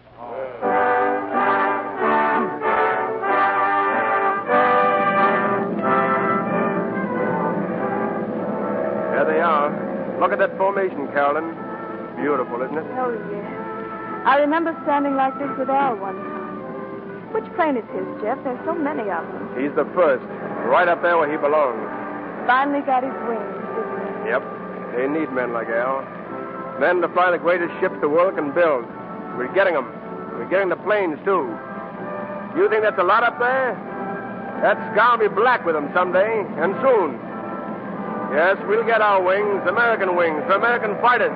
There they are. Look at that formation, Carolyn. Beautiful, isn't it? Oh, yes. I remember standing like this with Al one time. Which plane is his, Jeff? There's so many of them. He's the first. Right up there where he belongs. Finally got his wings, didn't he? Yep. They need men like Al. Men to fly the greatest ships the world can build. We're getting them. We're getting the planes, too. You think that's a lot up there? That sky will be black with them someday, and soon. Yes, we'll get our wings, American wings, for American fighters.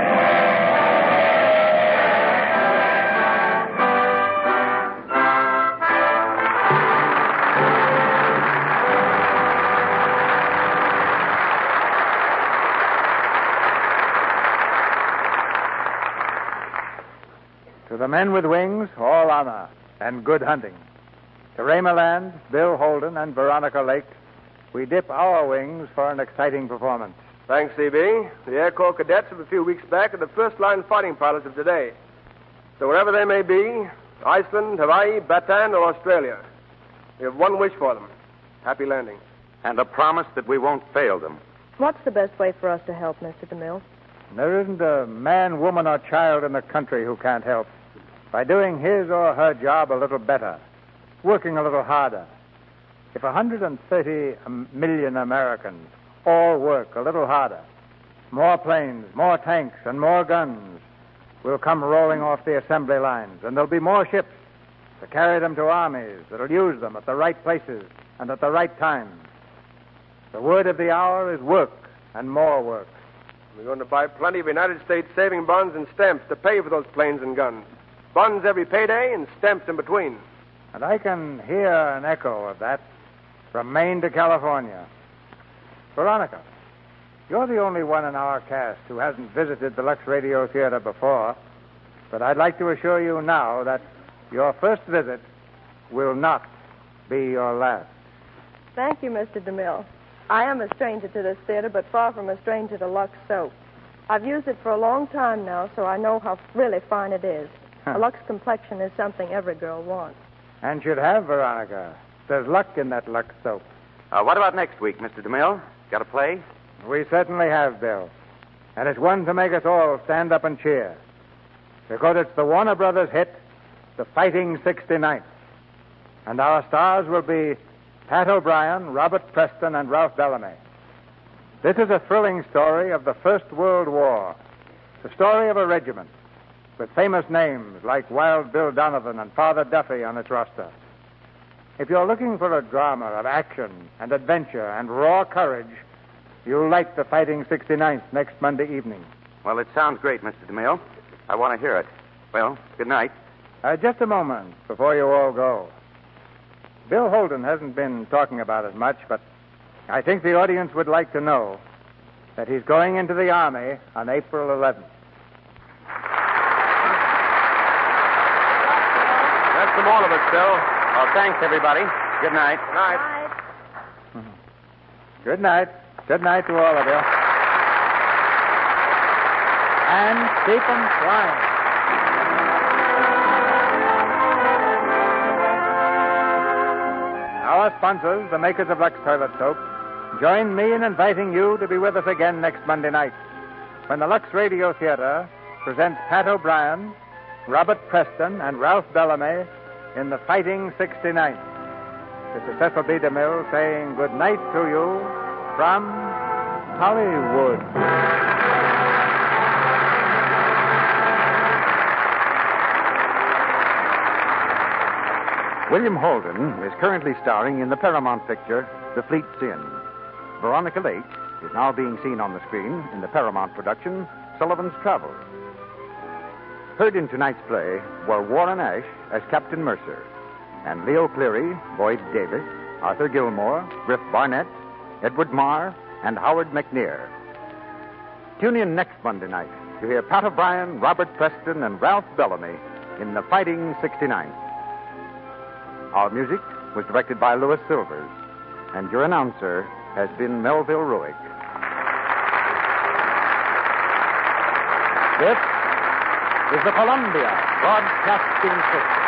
To the men with wings, all honor and good hunting. To Raymer Land, Bill Holden, and Veronica Lake, we dip our wings for an exciting performance. Thanks, C.B. The Air Corps cadets of a few weeks back are the first-line fighting pilots of today. So wherever they may be, Iceland, Hawaii, Bataan, or Australia, we have one wish for them. Happy landing. And a promise that we won't fail them. What's the best way for us to help, Mr. DeMille? There isn't a man, woman, or child in the country who can't help by doing his or her job a little better, working a little harder. If 130 million Americans all work a little harder, more planes, more tanks, and more guns will come rolling off the assembly lines, and there'll be more ships to carry them to armies that'll use them at the right places and at the right times. The word of the hour is work and more work. We're going to buy plenty of United States saving bonds and stamps to pay for those planes and guns. Bonds every payday and stamps in between. And I can hear an echo of that from Maine to California. Veronica, you're the only one in our cast who hasn't visited the Lux Radio Theater before, but I'd like to assure you now that your first visit will not be your last. Thank you, Mr. DeMille. I am a stranger to this theater, but far from a stranger to Lux soap. I've used it for a long time now, so I know how really fine it is. A Lux complexion is something every girl wants. And should have, Veronica. There's luck in that Lux soap. What about next week, Mr. DeMille? Got a play? We certainly have, Bill. And it's one to make us all stand up and cheer. Because it's the Warner Brothers hit, The Fighting 69th. And our stars will be Pat O'Brien, Robert Preston, and Ralph Bellamy. This is a thrilling story of the First World War. The story of a regiment with famous names like Wild Bill Donovan and Father Duffy on its roster. If you're looking for a drama of action and adventure and raw courage, you'll like The Fighting 69th next Monday evening. Well, it sounds great, Mr. DeMille. I want to hear it. Well, good night. Just a moment before you all go. Bill Holden hasn't been talking about it much, but I think the audience would like to know that he's going into the Army on April 11th. That's from all of us, Bill. Well, thanks, everybody. Good night. Night. Good night. Good night to all of you. And keep 'em flying. Our sponsors, the makers of Lux Toilet Soap, join me in inviting you to be with us again next Monday night when the Lux Radio Theater presents Pat O'Brien, Robert Preston, and Ralph Bellamy in The Fighting 69th. This is Cecil B. DeMille saying good night to you from Hollywood. William Holden is currently starring in the Paramount picture, The Fleet's Inn. Veronica Lake is now being seen on the screen in the Paramount production, Sullivan's Travels. Heard in tonight's play were Warren Ash as Captain Mercer, and Leo Cleary, Boyd Davis, Arthur Gilmore, Griff Barnett, Edward Marr, and Howard McNear. Tune in next Monday night to hear Pat O'Brien, Robert Preston, and Ralph Bellamy in The Fighting 69th. Our music was directed by Louis Silvers, and your announcer has been Melville Ruick. This is the Columbia Broadcasting System.